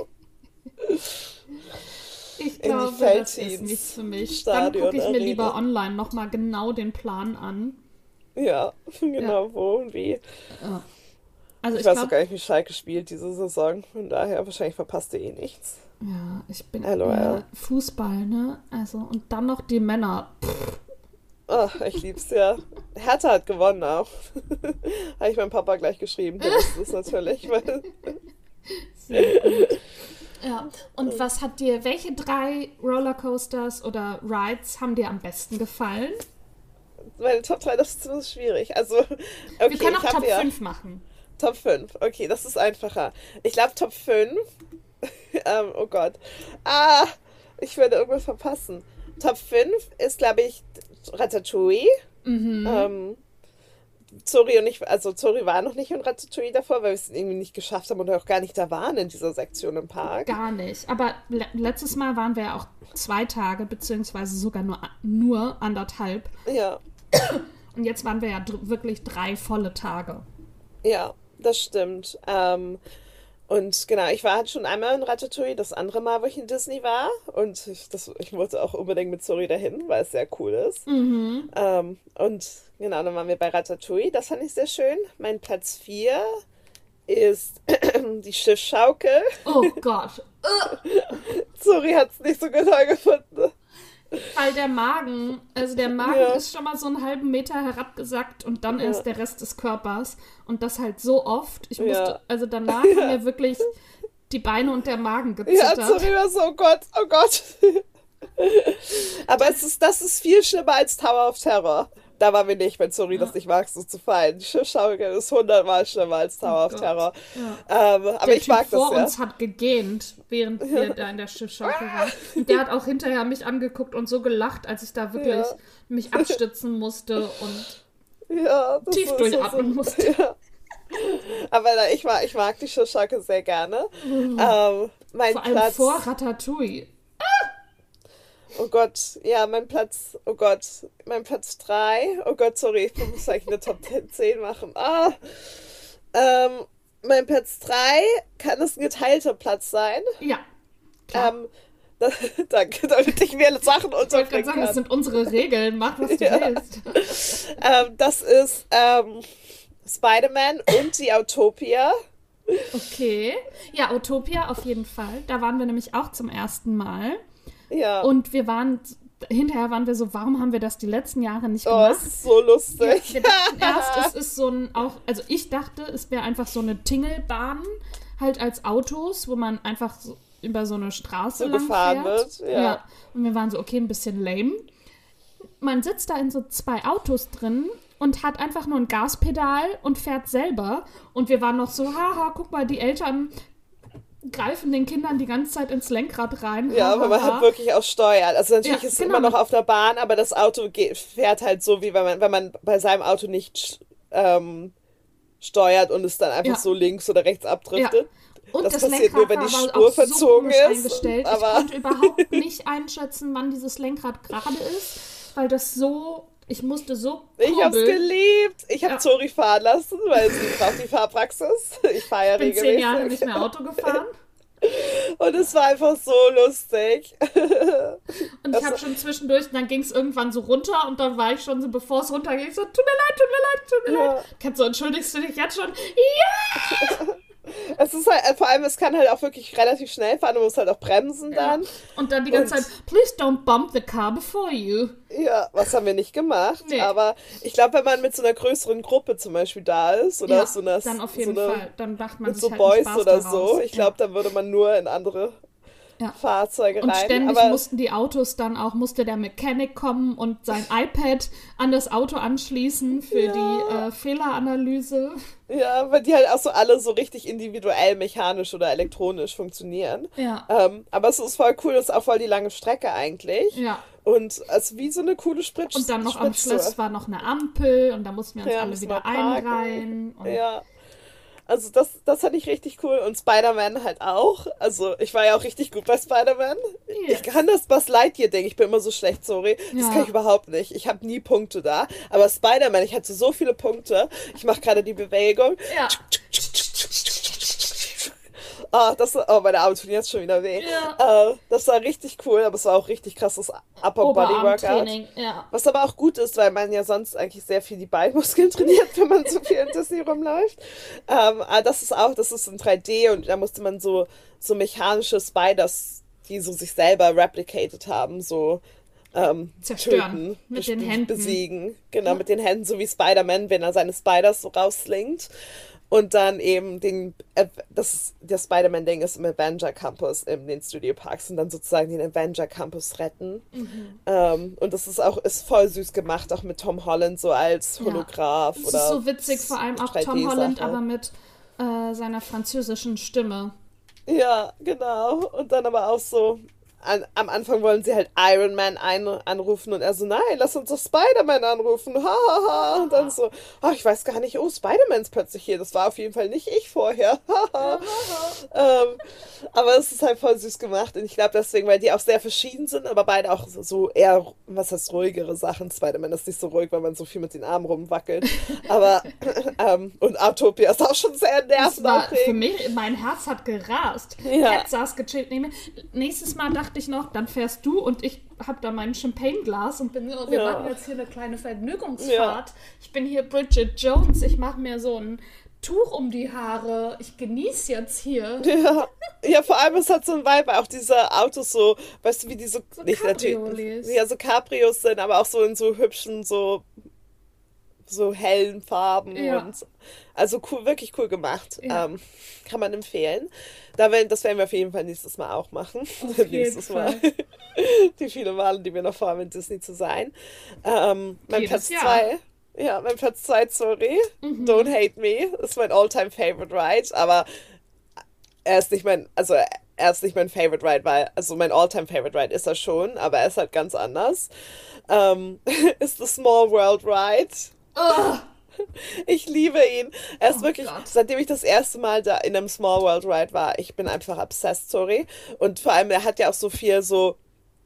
Ich die glaube, das ist Feldteams, nichts für mich. Stadion, Dann gucke ich mir Arena. lieber online nochmal genau den Plan an. Ja, genau, wo und wie. Also Ich, ich weiß auch glaube, gar nicht, wie Schalke spielt diese Saison. Von daher, wahrscheinlich verpasst ihr eh nichts. ja, ich bin LOL. eher Fußball, ne? Also, und dann noch die Männer. Ach, ich lieb's ja. Hertha hat gewonnen auch. Habe ich meinem Papa gleich geschrieben. Der wusste es natürlich. Weil Sehr gut. Ja, und was hat dir, welche drei Rollercoasters oder Rides haben dir am besten gefallen? meine Top drei, das ist ziemlich schwierig. Also, okay, Wir können auch ich hab Top ja fünf machen. Top fünf. Okay, das ist einfacher. Ich glaube Top fünf. ähm, oh Gott. Ah, ich werde irgendwas verpassen. Top fünf ist, glaube ich, Ratatouille. Mhm. Ähm, Zori und ich, also Zori war noch nicht in Ratatouille davor, weil wir es irgendwie nicht geschafft haben und auch gar nicht da waren in dieser Sektion im Park. Gar nicht. Aber le letztes Mal waren wir ja auch zwei Tage, beziehungsweise sogar nur, nur anderthalb. Ja, Und jetzt waren wir ja dr wirklich drei volle Tage. ja, das stimmt. Ähm, und genau, ich war halt schon einmal in Ratatouille, das andere Mal, wo ich in Disney war. Und ich, das, ich wollte auch unbedingt mit Zori dahin, weil es sehr cool ist. Mhm. Ähm, und genau, dann waren wir bei Ratatouille. Das fand ich sehr schön. Mein Platz vier ist die Schiffsschaukel. Oh Gott. Zori hat es nicht so toll gefunden. Weil der Magen, also der Magen Ja. ist schon mal so einen halben Meter herabgesackt und dann Ja. erst der Rest des Körpers. Und das halt so oft. Ich musste, Ja. also danach haben mir wirklich die Beine und der Magen Ja, gezittert. sorry, war so, oh Gott, oh Gott. Aber es ist, das ist viel schlimmer als Tower of Terror. Da waren wir nicht, weil sorry, das nicht magst, so zu fallen. Schiffschaukel ist hundertmal schlimmer als Tower Oh of Gott. Terror. Ja. Ähm, aber Der ich Typ mag das vor ja. uns hat gegähnt, während wir da in der Schiffsschaukel waren. Und der hat auch hinterher mich angeguckt und so gelacht, als ich da wirklich Ja. mich abstützen musste und Ja, das tief ist- durchatmen so- musste. Ja. Aber na, ich, mag, ich mag die Schiffschaukel sehr gerne. Ähm, mein Vor allem Platz. vor Ratatouille. Oh Gott, ja, mein Platz, oh Gott, mein Platz drei. Oh Gott, sorry, ich muss eigentlich eine Top zehn machen. Ah, ähm, mein Platz drei kann es ein geteilter Platz sein. Ja, klar. Ähm, da, danke, damit ich mir Sachen Ich wollte gerade unterbringen sagen, das kann. sind unsere Regeln. Mach, was du Ja. willst. Ähm, das ist ähm, Spider-Man und die Autopia. Okay. Ja, Utopia auf jeden Fall. Da waren wir nämlich auch zum ersten Mal. Ja, Und wir waren, hinterher waren wir so, warum haben wir das die letzten Jahre nicht oh, gemacht? es ist so lustig. Wir dachten erst, es ist so ein, auch, also ich dachte, es wäre einfach so eine Tingelbahn, halt als Autos, wo man einfach so über so eine Straße So lang gefahren fährt. wird, ja. Und wir waren so, okay, ein bisschen lame. Man sitzt da in so zwei Autos drin und hat einfach nur ein Gaspedal und fährt selber. Und wir waren noch so, haha, guck mal, die Eltern greifen den Kindern die ganze Zeit ins Lenkrad rein. Ja, hahaha. weil man halt wirklich auch steuert. Also natürlich Ja, ist es genau. immer noch auf der Bahn, aber das Auto geht, fährt halt so, wie wenn man, wenn man bei seinem Auto nicht ähm, steuert und es dann einfach Ja. so links oder rechts abdriftet. Und Das das, passiert Lenkrad nur, wenn war die aber Spur auch so verzogen komisch ist, eingestellt. aber- Ich konnte überhaupt nicht einschätzen, wann dieses Lenkrad gerade ist, weil das so, ich musste so Ich hab's kurbeln. geliebt. Ich hab Ja. Zori fahren lassen, weil sie braucht die Fahrpraxis. Ich fahre ja Ich bin zehn Jahre regelmäßig. nicht mehr Auto gefahren. Und es war einfach so lustig. Und ich habe schon zwischendurch, dann ging es irgendwann so runter und dann war ich schon so, bevor es runterging, so, tut mir leid, tut mir leid, tut mir Ja. leid. Kannst du, entschuldigst du dich jetzt schon? Ja! Es ist halt, vor allem, es kann halt auch wirklich relativ schnell fahren. Du musst halt auch bremsen dann. Und dann die ganze Und- Zeit, please don't bump the car before you. Ja, was haben wir nicht gemacht. Nee. Aber ich glaube, wenn man mit so einer größeren Gruppe zum Beispiel da ist oder Ja, so einer, dann auf jeden so eine, Fall. Dann macht man mit sich so halt einen Boys Spaß oder daraus. so, ich glaube, dann würde man nur in andere Ja. Fahrzeuge Und rein. ständig Aber mussten die Autos dann auch, musste der Mechanic kommen und sein iPad an das Auto anschließen für Ja. die äh, Fehleranalyse. ja, weil die halt auch so alle so richtig individuell mechanisch oder elektronisch funktionieren. Ja. Ähm, aber es ist voll cool, es ist auch voll die lange Strecke eigentlich. Ja. Und es ist wie so eine coole Spritz. Und dann noch am Spritztour. Schluss war noch eine Ampel und da mussten wir uns Ja, alle müssen wieder wir parken. einreihen. Und Ja. Also das, das fand ich richtig cool. Und Spider-Man halt auch. Also ich war ja auch richtig gut bei Spider-Man. Yes. Ich kann das Buzz Lightyear-Ding. Ich bin immer so schlecht, sorry. Das Ja. kann ich überhaupt nicht. Ich habe nie Punkte da. Aber Spider-Man, ich hatte so viele Punkte. Ich mache gerade die Bewegung. Ja. Oh, das, oh, meine Arme tun jetzt schon wieder weh. Ja. Äh, das war richtig cool, aber es war auch richtig krasses Upper-Body-Workout. Oberarmtraining, ja. Was aber auch gut ist, weil man ja sonst eigentlich sehr viel die Beinmuskeln trainiert, wenn man so viel in Disney rumläuft. Ähm, aber das ist auch, das ist in drei D und da musste man so, so mechanische Spiders, die so sich selber replicated haben, so ähm, Zerstören. töten, Mit bes- den Händen. besiegen. Genau, mit den Händen, so wie Spider-Man, wenn er seine Spiders so rausslingt. Und dann eben den, äh, das, ist- der Spider-Man-Ding ist im Avenger Campus, in den Studio Parks und dann sozusagen den Avenger Campus retten. Mhm. Ähm, und das ist auch, ist voll süß gemacht, auch mit Tom Holland so als Holograph. Es oder ist so witzig, vor allem auch Tom 3D -Sache. Holland, aber mit äh, seiner französischen Stimme. Ja, genau. Und dann aber auch so, an, am Anfang wollen sie halt Iron Man ein, anrufen und er so, nein, lass uns doch Spider-Man anrufen. Ha, ha, ha. Und dann so, ach, ich weiß gar nicht, oh, Spider-Man ist plötzlich hier. Das war auf jeden Fall nicht ich vorher. Ha, ha. ähm, aber es ist halt voll süß gemacht und ich glaube deswegen, weil die auch sehr verschieden sind, aber beide auch so, so eher, was heißt, ruhigere Sachen. Spider-Man ist nicht so ruhig, weil man so viel mit den Armen rumwackelt. Aber, ähm, und Autopia ist auch schon sehr Das war für nervenaufregend. mich, mein Herz hat gerast. Ja. Cat saß gechillt neben mir. Nächstes Mal dachte ich noch, dann fährst du und ich habe da mein Champagne-Glas und bin so, wir Ja. machen jetzt hier eine kleine Vergnügungsfahrt. Ich bin hier Bridget Jones, ich mache mir so einen Tuch um die Haare. Ich genieße jetzt hier. Ja. Ja, vor allem, es hat so ein Vibe, auch diese Autos so, weißt du, wie die so, So nicht natürlich, Cabriolets. ja, so Cabrios sind, aber auch so in so hübschen, so, so hellen Farben Ja. und, also cool, wirklich cool gemacht. Ja. Ähm, kann man empfehlen. Da werden, das werden wir auf jeden Fall nächstes Mal auch machen. Auf jeden Nächstes Mal. Fall. Die viele Male, die wir noch vorhaben, in Disney zu sein. Ähm, mein Jedes Platz Jahr. zwei. Ja, mein Platz zwei, sorry. Mhm. Don't Hate Me. Ist mein all-time favorite ride, aber er ist nicht mein, also er ist nicht mein favorite ride, weil, also mein all-time favorite ride ist er schon, aber er ist halt ganz anders. Ähm, ist The Small World Ride. Oh, Ich liebe ihn. Er ist Oh wirklich, Gott. seitdem ich das erste Mal da in einem Small World Ride war, ich bin einfach obsessed, sorry. Und vor allem, er hat ja auch so viel so,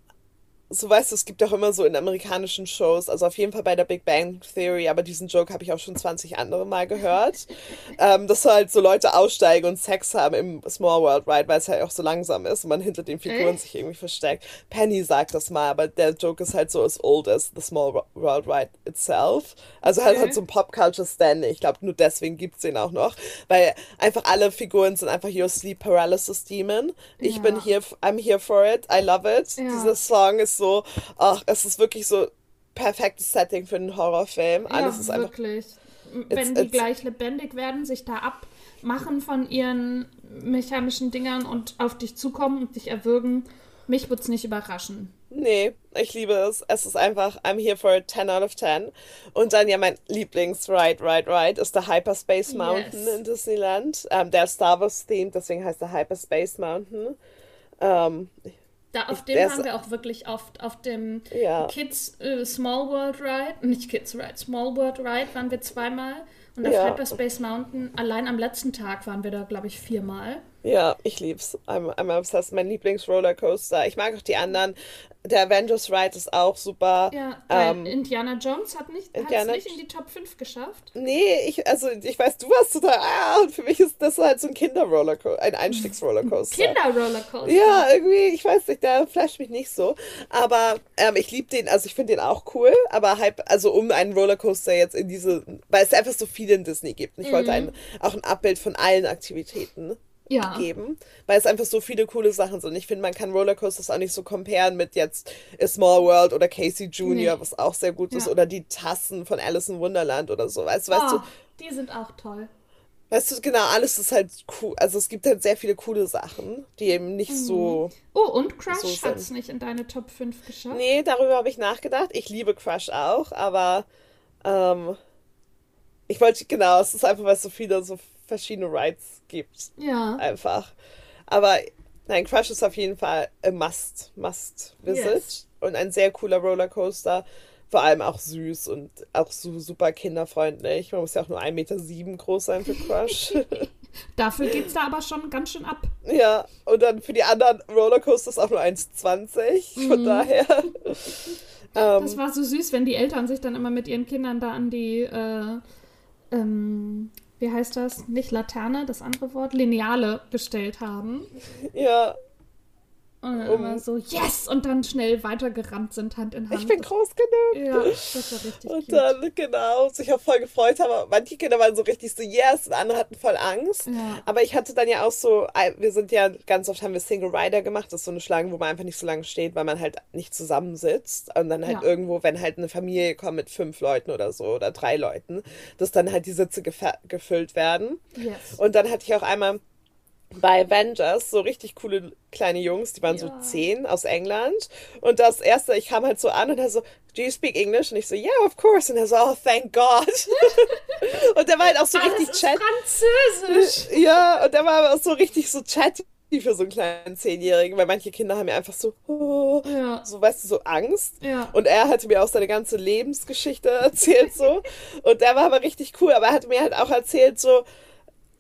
so weißt du, es gibt ja auch immer so in amerikanischen Shows, also auf jeden Fall bei der Big Bang Theory, aber diesen Joke habe ich auch schon zwanzig andere Mal gehört, ähm, dass halt so Leute aussteigen und Sex haben im Small World Ride, weil es halt auch so langsam ist und man hinter den Figuren Echt? sich irgendwie versteckt. Penny sagt das mal, aber der Joke ist halt so as old as the Small World Ride itself. Also halt, Okay. halt so ein Pop-Culture-Stand. Ich glaube, nur deswegen gibt es den auch noch, weil einfach alle Figuren sind einfach your Sleep Paralysis Demon. Ich Ja. bin hier, I'm here for it, I love it. Ja. Dieser Song ist so, ach, es ist wirklich so perfektes Setting für einen Horrorfilm. Alles ja, ist einfach, wirklich. Wenn it's, die it's, gleich lebendig werden, sich da abmachen von ihren mechanischen Dingern und auf dich zukommen und dich erwürgen, mich würde es nicht überraschen. nee, ich liebe es. Es ist einfach, I'm here for it, ten out of ten. Und dann ja mein Lieblings-Ride, Ride, Ride ist der Hyperspace Mountain Yes. in Disneyland. Ähm, der ist Star Wars themed, deswegen heißt er Hyperspace Mountain. Ähm, Da, auf ich, dem der waren ist, wir auch wirklich oft. Auf dem ja, Kids äh, Small World Ride, nicht Kids Ride, Small World Ride waren wir zweimal. Und auf ja, Hyperspace Mountain, allein am letzten Tag waren wir da, glaube ich, viermal. ja, ich lieb's. I'm, I'm obsessed. Mein Lieblings-Rollercoaster. Ich mag auch die anderen. Der Avengers Ride ist auch super. Ja, weil Ähm, Indiana Jones hat nicht, hat's Indiana nicht in die Top fünf geschafft. Nee, ich, also ich weiß, du warst total, ah, und für mich ist das halt so ein Kinder-Rollercoaster, ein Einstiegs-Rollercoaster. Kinder-Rollercoaster. Ja, irgendwie, ich weiß nicht, der flasht mich nicht so. Aber ähm, ich liebe den, also ich finde den auch cool, aber halt, also um einen Rollercoaster jetzt in diese, weil es einfach so viele in Disney gibt. Und ich wollte ein, auch ein Abbild von allen Aktivitäten Ja. geben, weil es einfach so viele coole Sachen sind. Ich finde, man kann Rollercoasters auch nicht so comparen mit jetzt A Small World oder Casey Junior, Nee. was auch sehr gut ist, Ja. oder die Tassen von Alice in Wonderland oder so. Weißt du, weißt du, Oh, die sind auch toll. weißt du, genau, alles ist halt cool. Also es gibt halt sehr viele coole Sachen, die eben nicht so, Oh, und so Crush hat es sind. nicht in deine Top fünf geschafft. Nee, darüber habe ich nachgedacht. Ich liebe Crush auch, aber ähm, ich wollte, genau, es ist einfach, weil es so viele, so verschiedene Rides gibt. Ja. Einfach. Aber nein, Crush ist auf jeden Fall a must, must visit. Yes. Und ein sehr cooler Rollercoaster. Vor allem auch süß und auch so super kinderfreundlich. Man muss ja auch nur ein Meter sieben groß sein für Crush. Dafür geht's da aber schon ganz schön ab. Ja, und dann für die anderen Rollercoasters auch nur eins zwanzig. Von daher. Das Ähm, war so süß, wenn die Eltern sich dann immer mit ihren Kindern da an die, äh, ähm, wie heißt das? Nicht Laterne, das andere Wort, Lineale gestellt haben. ja, Und dann um, immer so, yes! Und dann schnell weitergerannt sind, Hand in Hand. ich bin groß genug. Ja, das war richtig Und cute. dann, genau, sich auch voll gefreut haben. Aber manche Kinder waren so richtig so, yes, und andere hatten voll Angst. Ja. Aber ich hatte dann ja auch so, wir sind ja, ganz oft haben wir Single Rider gemacht. Das ist so eine Schlange, wo man einfach nicht so lange steht, weil man halt nicht zusammensitzt. Und dann halt Ja. irgendwo, wenn halt eine Familie kommt mit fünf Leuten oder so, oder drei Leuten, dass dann halt die Sitze gefe- gefüllt werden. Yes. Und dann hatte ich auch einmal bei Avengers so richtig coole kleine Jungs, die waren so Ja. zehn aus England. Und das erste, ich kam halt so an und er so, do you speak English? Und ich so, yeah, of course. Und er so, oh, thank God. Und der war halt auch so Ah, richtig das ist chat. Französisch! Ja, und der war aber auch so richtig so chatty für so einen kleinen Zehnjährigen, weil manche Kinder haben ja einfach so, oh, Ja. so, weißt du, so Angst. Ja. Und er hatte mir auch seine ganze Lebensgeschichte erzählt so. Und der war aber richtig cool, aber er hat mir halt auch erzählt so,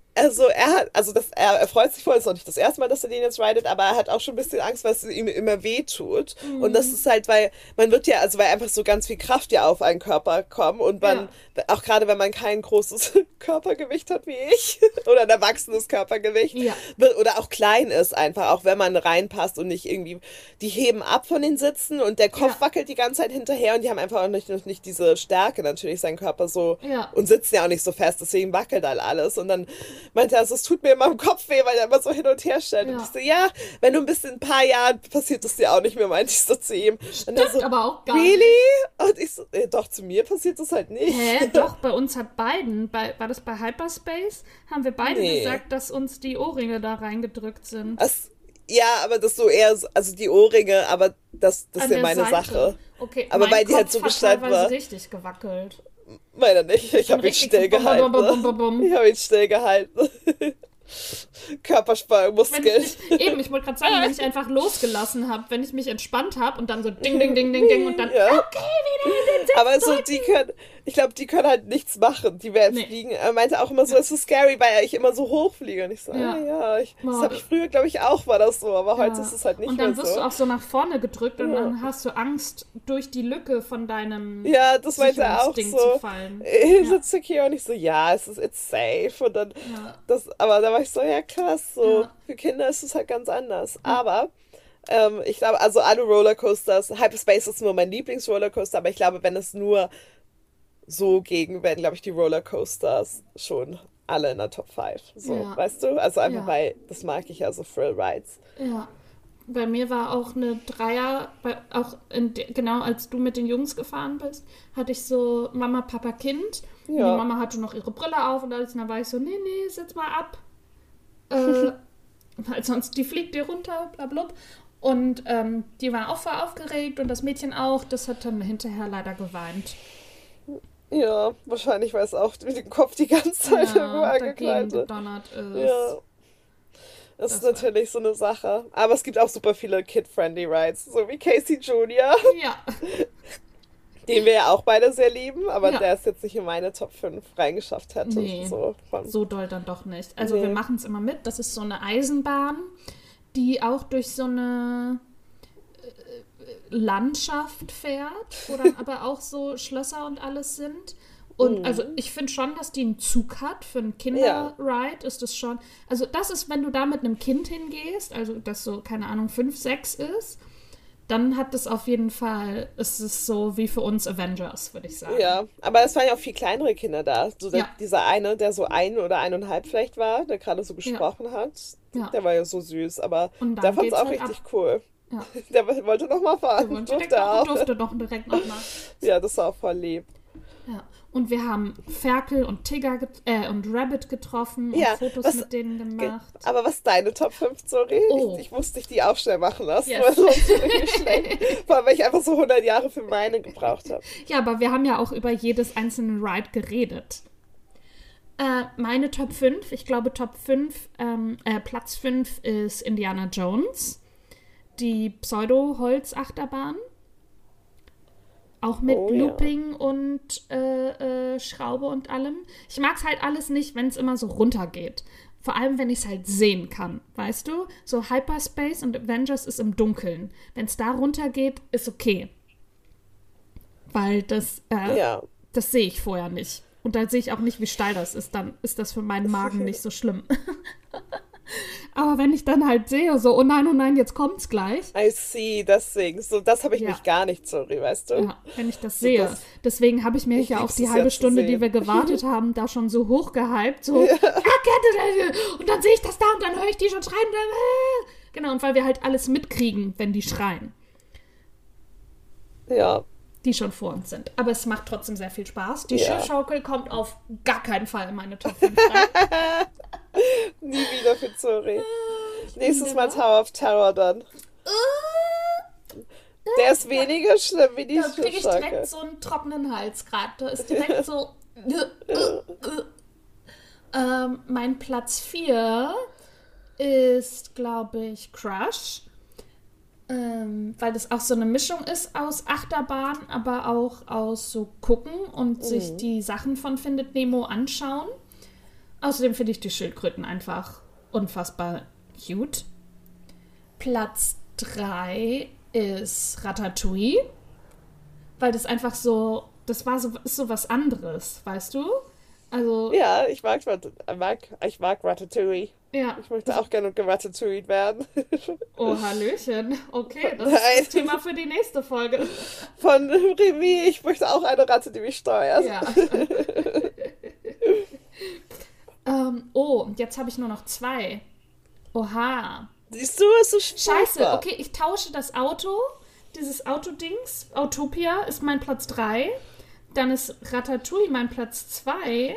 Also er hat, also das, er, er freut sich voll, es ist auch nicht das erste Mal, dass er den jetzt ridet, aber er hat auch schon ein bisschen Angst, weil es ihm immer weh tut. Und das Mhm. ist halt, weil man wird ja, also weil einfach so ganz viel Kraft ja auf einen Körper kommt und man, Ja, auch gerade wenn man kein großes Körpergewicht hat wie ich oder ein erwachsenes Körpergewicht ja, wird- oder auch klein ist einfach, auch wenn man reinpasst und nicht irgendwie, die heben ab von den Sitzen und der Kopf ja, wackelt die ganze Zeit hinterher und die haben einfach auch nicht, noch nicht diese Stärke natürlich, sein Körper so ja. und sitzen ja auch nicht so fest, deswegen wackelt halt alles und dann meinte er, also, es tut mir immer im Kopf weh, weil er immer so hin und her stellt. Und ich Ja. so, ja, wenn du ein bisschen, ein paar Jahren passiert es dir auch nicht mehr, meinte ich so zu ihm. Und er so, Stimmt aber auch gar really? nicht. Und ich so, äh, doch, zu mir passiert das halt nicht. Hä? Doch, bei uns hat beiden, bei, war das bei Hyperspace, haben wir beide Nee. gesagt, dass uns die Ohrringe da reingedrückt sind. Das, ja, aber das so eher, so- also die Ohrringe, aber das, das An ist ja der meine Seite. Sache. Okay, Aber mein weil die Kopf halt so hat gestalt teilweise war. richtig gewackelt. Meiner nicht. Ich Und habe ihn richtig still so bum, bum, gehalten. bum, bum, bum, bum. Ich habe ihn still gehalten. Körperspannung, Wenn ich Muskeln. mich, eben, ich wollte gerade sagen, wenn ich einfach losgelassen habe, wenn ich mich entspannt habe und dann so ding, ding, ding, ding, ding und dann, Ja. okay, wieder in den Sitz Aber so, drücken. die können, ich glaube, die können halt nichts machen. Die werden Nee. fliegen. Er meinte auch immer so, es ist scary, weil ich immer so hoch fliege. Und ich so, Ja. ah ja, ich, das Boah, habe ich früher, glaube ich, auch, war das so. Aber heute Ja. ist es halt nicht Und mehr dann wirst so. du auch so nach vorne gedrückt und Ja. dann hast du Angst, durch die Lücke von deinem Ja, das meinte er auch Sicherungsding so. zu fallen. Ich Ja. sitze hier und ich so, ja, es ist it's safe. Und dann, Ja. das, aber da war ich so, ja krass, so, Ja. für Kinder ist es halt ganz anders. Aber, ähm, ich glaube, also alle Rollercoasters, Hyperspace ist nur mein Lieblingsrollercoaster, aber ich glaube, wenn es nur so gegen werden, glaube ich, die Rollercoasters schon alle in der Top fünf. So, Ja. weißt du? Also einfach, Ja. weil, das mag ich ja so, Thrill Rides. Ja. Bei mir war auch eine Dreier, bei, auch in de, genau als du mit den Jungs gefahren bist, hatte ich so Mama, Papa, Kind. Und Ja. die Mama hatte noch ihre Brille auf und alles. Und dann war ich so, nee, nee, sitz mal ab. Äh, weil sonst, die fliegt dir runter, bla blub. Und ähm, die war auch voll aufgeregt und das Mädchen auch. Das hat dann hinterher leider geweint. Ja, wahrscheinlich, weil es auch mit dem Kopf die ganze Zeit irgendwo Ja, dagegen angekleidet. gedonnert ist. Ja. Das ist Das war- natürlich so eine Sache. Aber es gibt auch super viele Kid-Friendly Rides, so wie Casey Junior, Ja. den wir ja auch beide sehr lieben, aber Ja. der es jetzt nicht in meine Top fünf reingeschafft hätte. Nee. So von, So doll dann doch nicht. Also Nee. wir machen es immer mit. Das ist so eine Eisenbahn, die auch durch so eine äh, Landschaft fährt, wo dann aber auch so Schlösser und alles sind. Und Mhm. also ich finde schon, dass die einen Zug hat. Für einen Kinderride ist das schon. Also das ist, wenn du da mit einem Kind hingehst, also das so, keine Ahnung, fünf, sechs ist, dann hat das auf jeden Fall, ist es so wie für uns Avengers, würde ich sagen. Ja, aber es waren ja auch viel kleinere Kinder da. So der, Ja. Dieser eine, der so ein oder eineinhalb vielleicht war, der gerade so gesprochen hat, Ja. der war ja so süß, aber Und dann der fand es geht's auch halt richtig ab. cool. Ja. Der wollte noch mal fahren. Und direkt Durfte noch, auch. und durfte doch direkt nochmal. Ja, das war auch voll lieb. Ja. Und wir haben Ferkel und Tigger get äh, und Rabbit getroffen und Ja, Fotos was- mit denen Ge- gemacht. Aber was ist deine Top fünf, sorry? Oh. Ich, ich musste dich die auch schnell machen lassen, Yes. weil sonst bin ich schlecht. Vor allem, weil ich einfach so hundert Jahre für meine gebraucht habe. Ja, aber wir haben ja auch über jedes einzelne Ride geredet. Äh, meine Top fünf, ich glaube Top fünf, ähm, äh, Platz fünf ist Indiana Jones, die Pseudo-Holz-Achterbahn. Auch mit Oh ja. Looping und äh, äh, Schraube und allem. Ich mag es halt alles nicht, wenn es immer so runtergeht. Vor allem, wenn ich es halt sehen kann, weißt du? So Hyperspace und Avengers ist im Dunkeln. Wenn es da runtergeht, ist okay. Weil das, äh, Ja. das sehe ich vorher nicht. Und da sehe ich auch nicht, wie steil das ist. Dann ist das für meinen Magen nicht so schlimm. Aber wenn ich dann halt sehe, so, oh nein, oh nein, jetzt kommt's gleich. I see, deswegen. So, das habe ich Ja. mich gar nicht, sorry, weißt du? Ja, wenn ich das sehe. das- Deswegen habe ich mir Ich ja auch lieb's die es halbe ja zu Stunde, die sehen. wir gewartet haben, da schon so hochgehypt. So, ja. Und dann sehe ich das da und dann höre ich die schon schreien. Und dann, äh. Genau, und weil wir halt alles mitkriegen, wenn die schreien, Ja. die schon vor uns sind. Aber es macht trotzdem sehr viel Spaß. Die Ja. Schiffschaukel kommt auf gar keinen Fall in meine Top fünf rein. Nie wieder für Zuri. Nächstes Mal wunderbar. Tower of Terror dann. Der ist weniger schlimm wie die Da kriege ich Schiffschaukel. direkt so einen trockenen Hals gerade. Da ist direkt so. ähm, mein Platz vier ist, glaube ich, Crush. Ähm, weil das auch so eine Mischung ist aus Achterbahn, aber auch aus so gucken und sich die Sachen von Findet Nemo anschauen. Außerdem finde ich die Schildkröten einfach unfassbar cute. Platz drei ist Ratatouille, weil das einfach so, das war so, ist so was anderes, weißt du? Also, Ja, ich mag, Rat- ich mag, ich mag Ratatouille. ja. Ich möchte auch gerne geratatouillet werden. Oh, Hallöchen. Okay, das ist Nein. das Thema für die nächste Folge. Von Remy, ich möchte auch eine Ratte, die mich steuert. Ja. ähm, oh, und jetzt habe ich nur noch zwei. Oha. Siehst du, es ist Scheiße, furchtbar. okay, ich tausche das Auto. Dieses Autodings, Autopia ist mein Platz drei. Dann ist Ratatouille mein Platz zwei.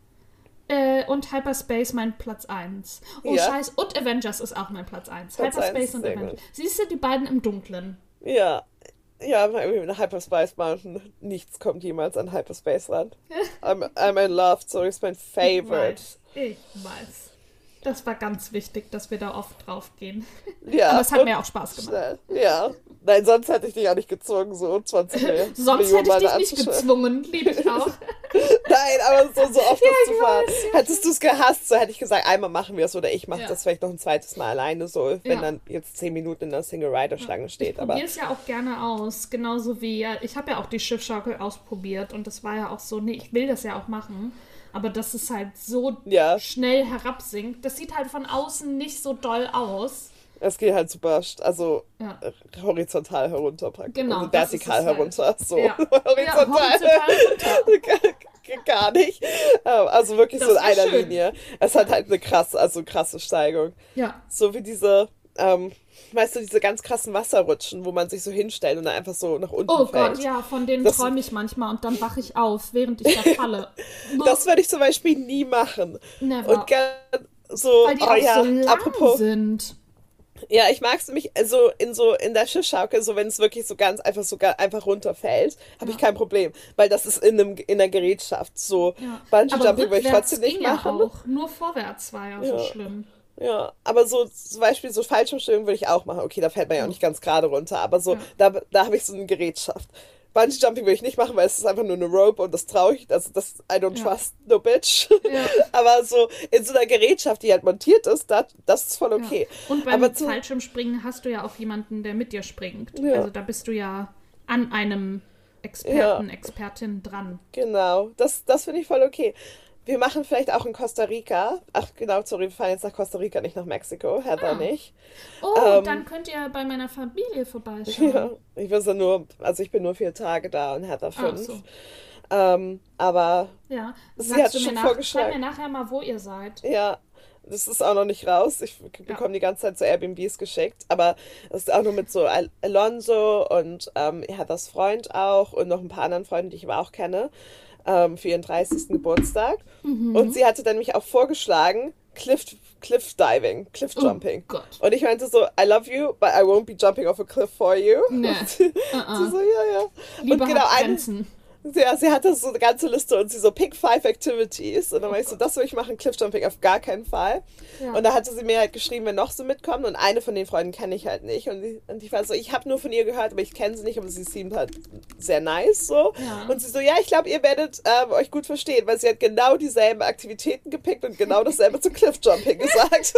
Äh, und Hyperspace mein Platz eins. Oh, Ja. scheiße. Und Avengers ist auch mein Platz eins. Platz Hyperspace eins, und sehr Avengers. gut. Siehst du, die beiden im Dunklen. Ja, ja, irgendwie mit Hyperspace Mountain. Nichts kommt jemals an Hyperspace ran. I'm, I'm in love, so ist mein Ich Favorite. weiß. Ich weiß. Das war ganz wichtig, dass wir da oft drauf gehen. Ja, Aber es hat und mir auch Spaß gemacht. schnell. Ja. Nein, sonst hätte ich dich auch nicht gezwungen, so zwanzig Millionen Sonst hätte ich dich Male nicht anzuschauen. gezwungen. Liebe ich auch. Nein, aber so, so oft Ja, das zu ich fahren. weiß, ja. Hättest du es gehasst, so hätte ich gesagt, einmal machen wir es oder ich mache Ja. das vielleicht noch ein zweites Mal alleine, so, wenn Ja. dann jetzt zehn Minuten in der Single-Rider-Schlange steht. Ich Aber probiere es ja auch gerne aus. Genauso wie, ja, ich habe ja auch die Schiffschaukel ausprobiert und das war ja auch so, nee, ich will das ja auch machen. Aber dass es halt so ja, schnell herabsinkt, das sieht halt von außen nicht so doll aus. es geht halt super, st- also Ja. äh, horizontal herunter praktisch. Genau, Also das ist vertikal es halt. herunter, so. Ja. horizontal. Ja, horizontal runter. Gar nicht. Ähm, Also wirklich Das so in wär einer schön. Linie. Es hat halt eine krasse, also krasse Steigung. Ja. So wie diese, ähm, weißt du, diese ganz krassen Wasserrutschen, wo man sich so hinstellt und dann einfach so nach unten Oh fällt. Gott, ja, von denen Das- träume ich manchmal und dann wache ich auf, während ich da falle. Das würde ich zum Beispiel nie machen. Never. Und gern so, Weil die oh auch ja, so lang apropos, sind. ja, ich mag es nämlich so in so in der Schiffschaukel, so wenn es wirklich so ganz einfach so ga- einfach runterfällt, habe ich kein Problem, weil das ist in einem in der Gerätschaft so. Ja. Bungee Aber Jumping würde ich rückwärts trotzdem nicht ging ja machen. auch. Nur vorwärts war ja, so Ja. schlimm. Ja, aber so zum Beispiel so Fallschirmspringen würde ich auch machen. Okay, da fällt man ja auch nicht ganz gerade runter, aber so, Ja. da, da habe ich so eine Gerätschaft. Bungee Jumping würde ich nicht machen, weil es ist einfach nur eine Rope und das traue ich, also das, I don't Ja. trust, no bitch. Ja. Aber so in so einer Gerätschaft, die halt montiert ist, da, das ist voll okay. Ja. Und beim Aber zu- Fallschirmspringen hast du ja auch jemanden, der mit dir springt. Ja. Also da bist du ja an einem Experten, Expertin dran. Genau, das, das finde ich voll okay. Wir machen vielleicht auch in Costa Rica. Ach genau, sorry, wir fahren jetzt nach Costa Rica, nicht nach Mexiko. Heather Ah. nicht. Oh, Ähm. dann könnt ihr bei meiner Familie vorbeischauen. Ja, ich weiß ja nur, also ich bin nur vier Tage da und Heather Ach fünf. so. Ähm, aber Ja. Sie Sagst hat du mir schon nach, vorgeschlagen. Sag mir nachher mal, wo ihr seid. ja, das ist auch noch nicht raus. Ich bekomme die ganze Zeit so Airbnbs geschickt, aber es ist auch nur mit so Al Alonso und ähm, Heathers Freund auch und noch ein paar anderen Freunden, die ich aber auch kenne, ähm, für ihren dreißigsten Geburtstag. Mhm. Und sie hatte dann mich auch vorgeschlagen, Cliff, Cliff Diving, Cliff Jumping. Oh Gott. Und ich meinte so, I love you, but I won't be jumping off a cliff for you. Nee. Und sie Uh-uh. so, ja, ja. Liebe und genau, hat eine, Grenzen. ja, sie hatte so eine ganze Liste und sie so, pick five activities. Und dann war ich so, das will ich machen, Cliffjumping auf gar keinen Fall. Ja. Und da hatte sie mir halt geschrieben, wer noch so mitkommt. Und eine von den Freunden kenne ich halt nicht. Und, die, und ich war so, ich habe nur von ihr gehört, aber ich kenne sie nicht. Aber sie seemt halt sehr nice so. Ja. Und sie so, ja, ich glaube, ihr werdet ähm, euch gut verstehen, weil sie hat genau dieselben Aktivitäten gepickt und genau dasselbe zu Cliffjumping gesagt.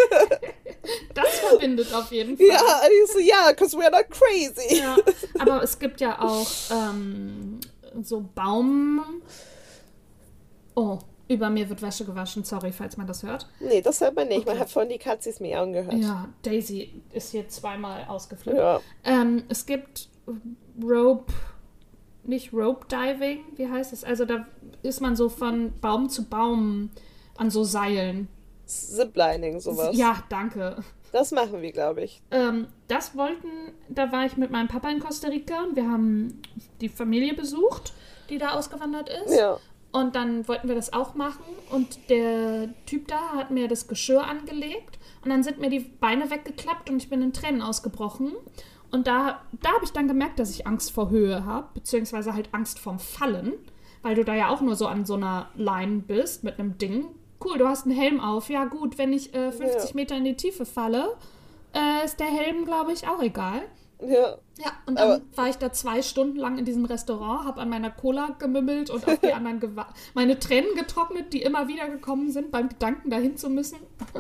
Das verbindet auf jeden Fall. ja, und ich so, ja, because we're not crazy. Ja, aber es gibt ja auch ähm, so Baum... Oh, über mir wird Wäsche gewaschen. Sorry, falls man das hört. Nee, das hört man nicht. Man Okay. hat vorhin die Katzis miauen gehört. Ja, Daisy ist hier zweimal ausgeflippt. Ja. Ähm, es gibt Rope... Nicht Rope Diving, wie heißt es? Also da ist man so von Baum zu Baum an so Seilen. Ziplining, sowas. Ja, danke. Das machen wir, glaube ich. Ähm, das wollten, da war ich mit meinem Papa in Costa Rica und wir haben die Familie besucht, die da ausgewandert ist. Ja. Und dann wollten wir das auch machen und der Typ da hat mir das Geschirr angelegt und dann sind mir die Beine weggeklappt und ich bin in Tränen ausgebrochen. Und da, da habe ich dann gemerkt, dass ich Angst vor Höhe habe, beziehungsweise halt Angst vorm Fallen, weil du da ja auch nur so an so einer Line bist mit einem Ding. Cool, du hast einen Helm auf. Ja gut, wenn ich äh, fünfzig Ja. Meter in die Tiefe falle, äh, ist der Helm, glaube ich, auch egal. Ja. Ja, und dann Aber war ich da zwei Stunden lang in diesem Restaurant, habe an meiner Cola gemümmelt und auf die anderen gewa- meine Tränen getrocknet, die immer wieder gekommen sind beim Gedanken, dahin zu müssen.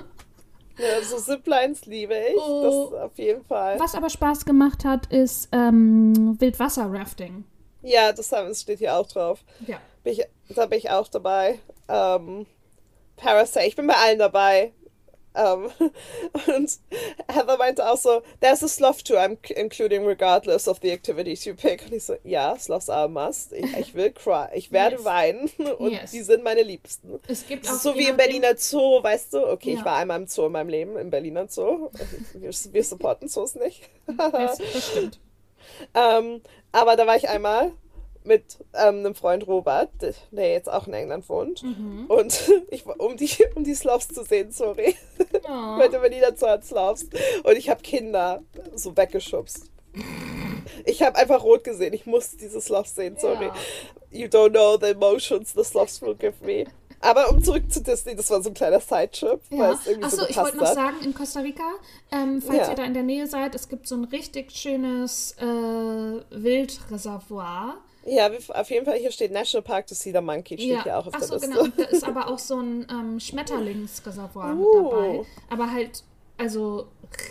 ja, so Ziplines liebe ich. Oh. Das auf jeden Fall. Was aber Spaß gemacht hat, ist ähm, Wildwasser-Rafting. Ja, das haben, das steht hier auch drauf. Ja. Bin ich, da bin ich auch dabei. Ähm, Parasailing, ich bin bei allen dabei. Ähm, und Heather meinte auch so, there's a sloth tour, I'm c- including regardless of the activities you pick. Und ich so, ja, sloths are a must. Ich, ich will cry, ich werde Yes. weinen und Yes. die sind meine Liebsten. Es gibt Das auch ist so je wie im nachdem- Berliner Zoo, weißt du? Okay, Ja. ich war einmal im Zoo in meinem Leben, im Berliner Zoo. Wir, wir supporten Zoos nicht. Das, das stimmt. Ähm, aber da war ich einmal mit ähm, einem Freund Robert, der jetzt auch in England wohnt. Mhm. Und ich war, um die, um die Sloths zu sehen, sorry. Oh. Weil der Berliner Zoo hat Sloths. Und ich habe Kinder so weggeschubst. Ich habe einfach rot gesehen. Ich muss diese Sloths sehen, sorry. Ja. You don't know the emotions the Sloths will give me. Aber um zurück zu Disney, das war so ein kleiner Side-Trip, weil Ja. es irgendwie Achso, so ich wollte gepasst noch hat. sagen, in Costa Rica, ähm, falls Ja. ihr da in der Nähe seid, es gibt so ein richtig schönes äh, Wildreservoir. Ja, wir- auf jeden Fall, hier steht National Park to see the monkey, steht hier auch auf der Achso, Liste. genau. Und da ist aber auch so ein ähm, Schmetterlingsreservoir mit Uh. dabei. Aber halt, also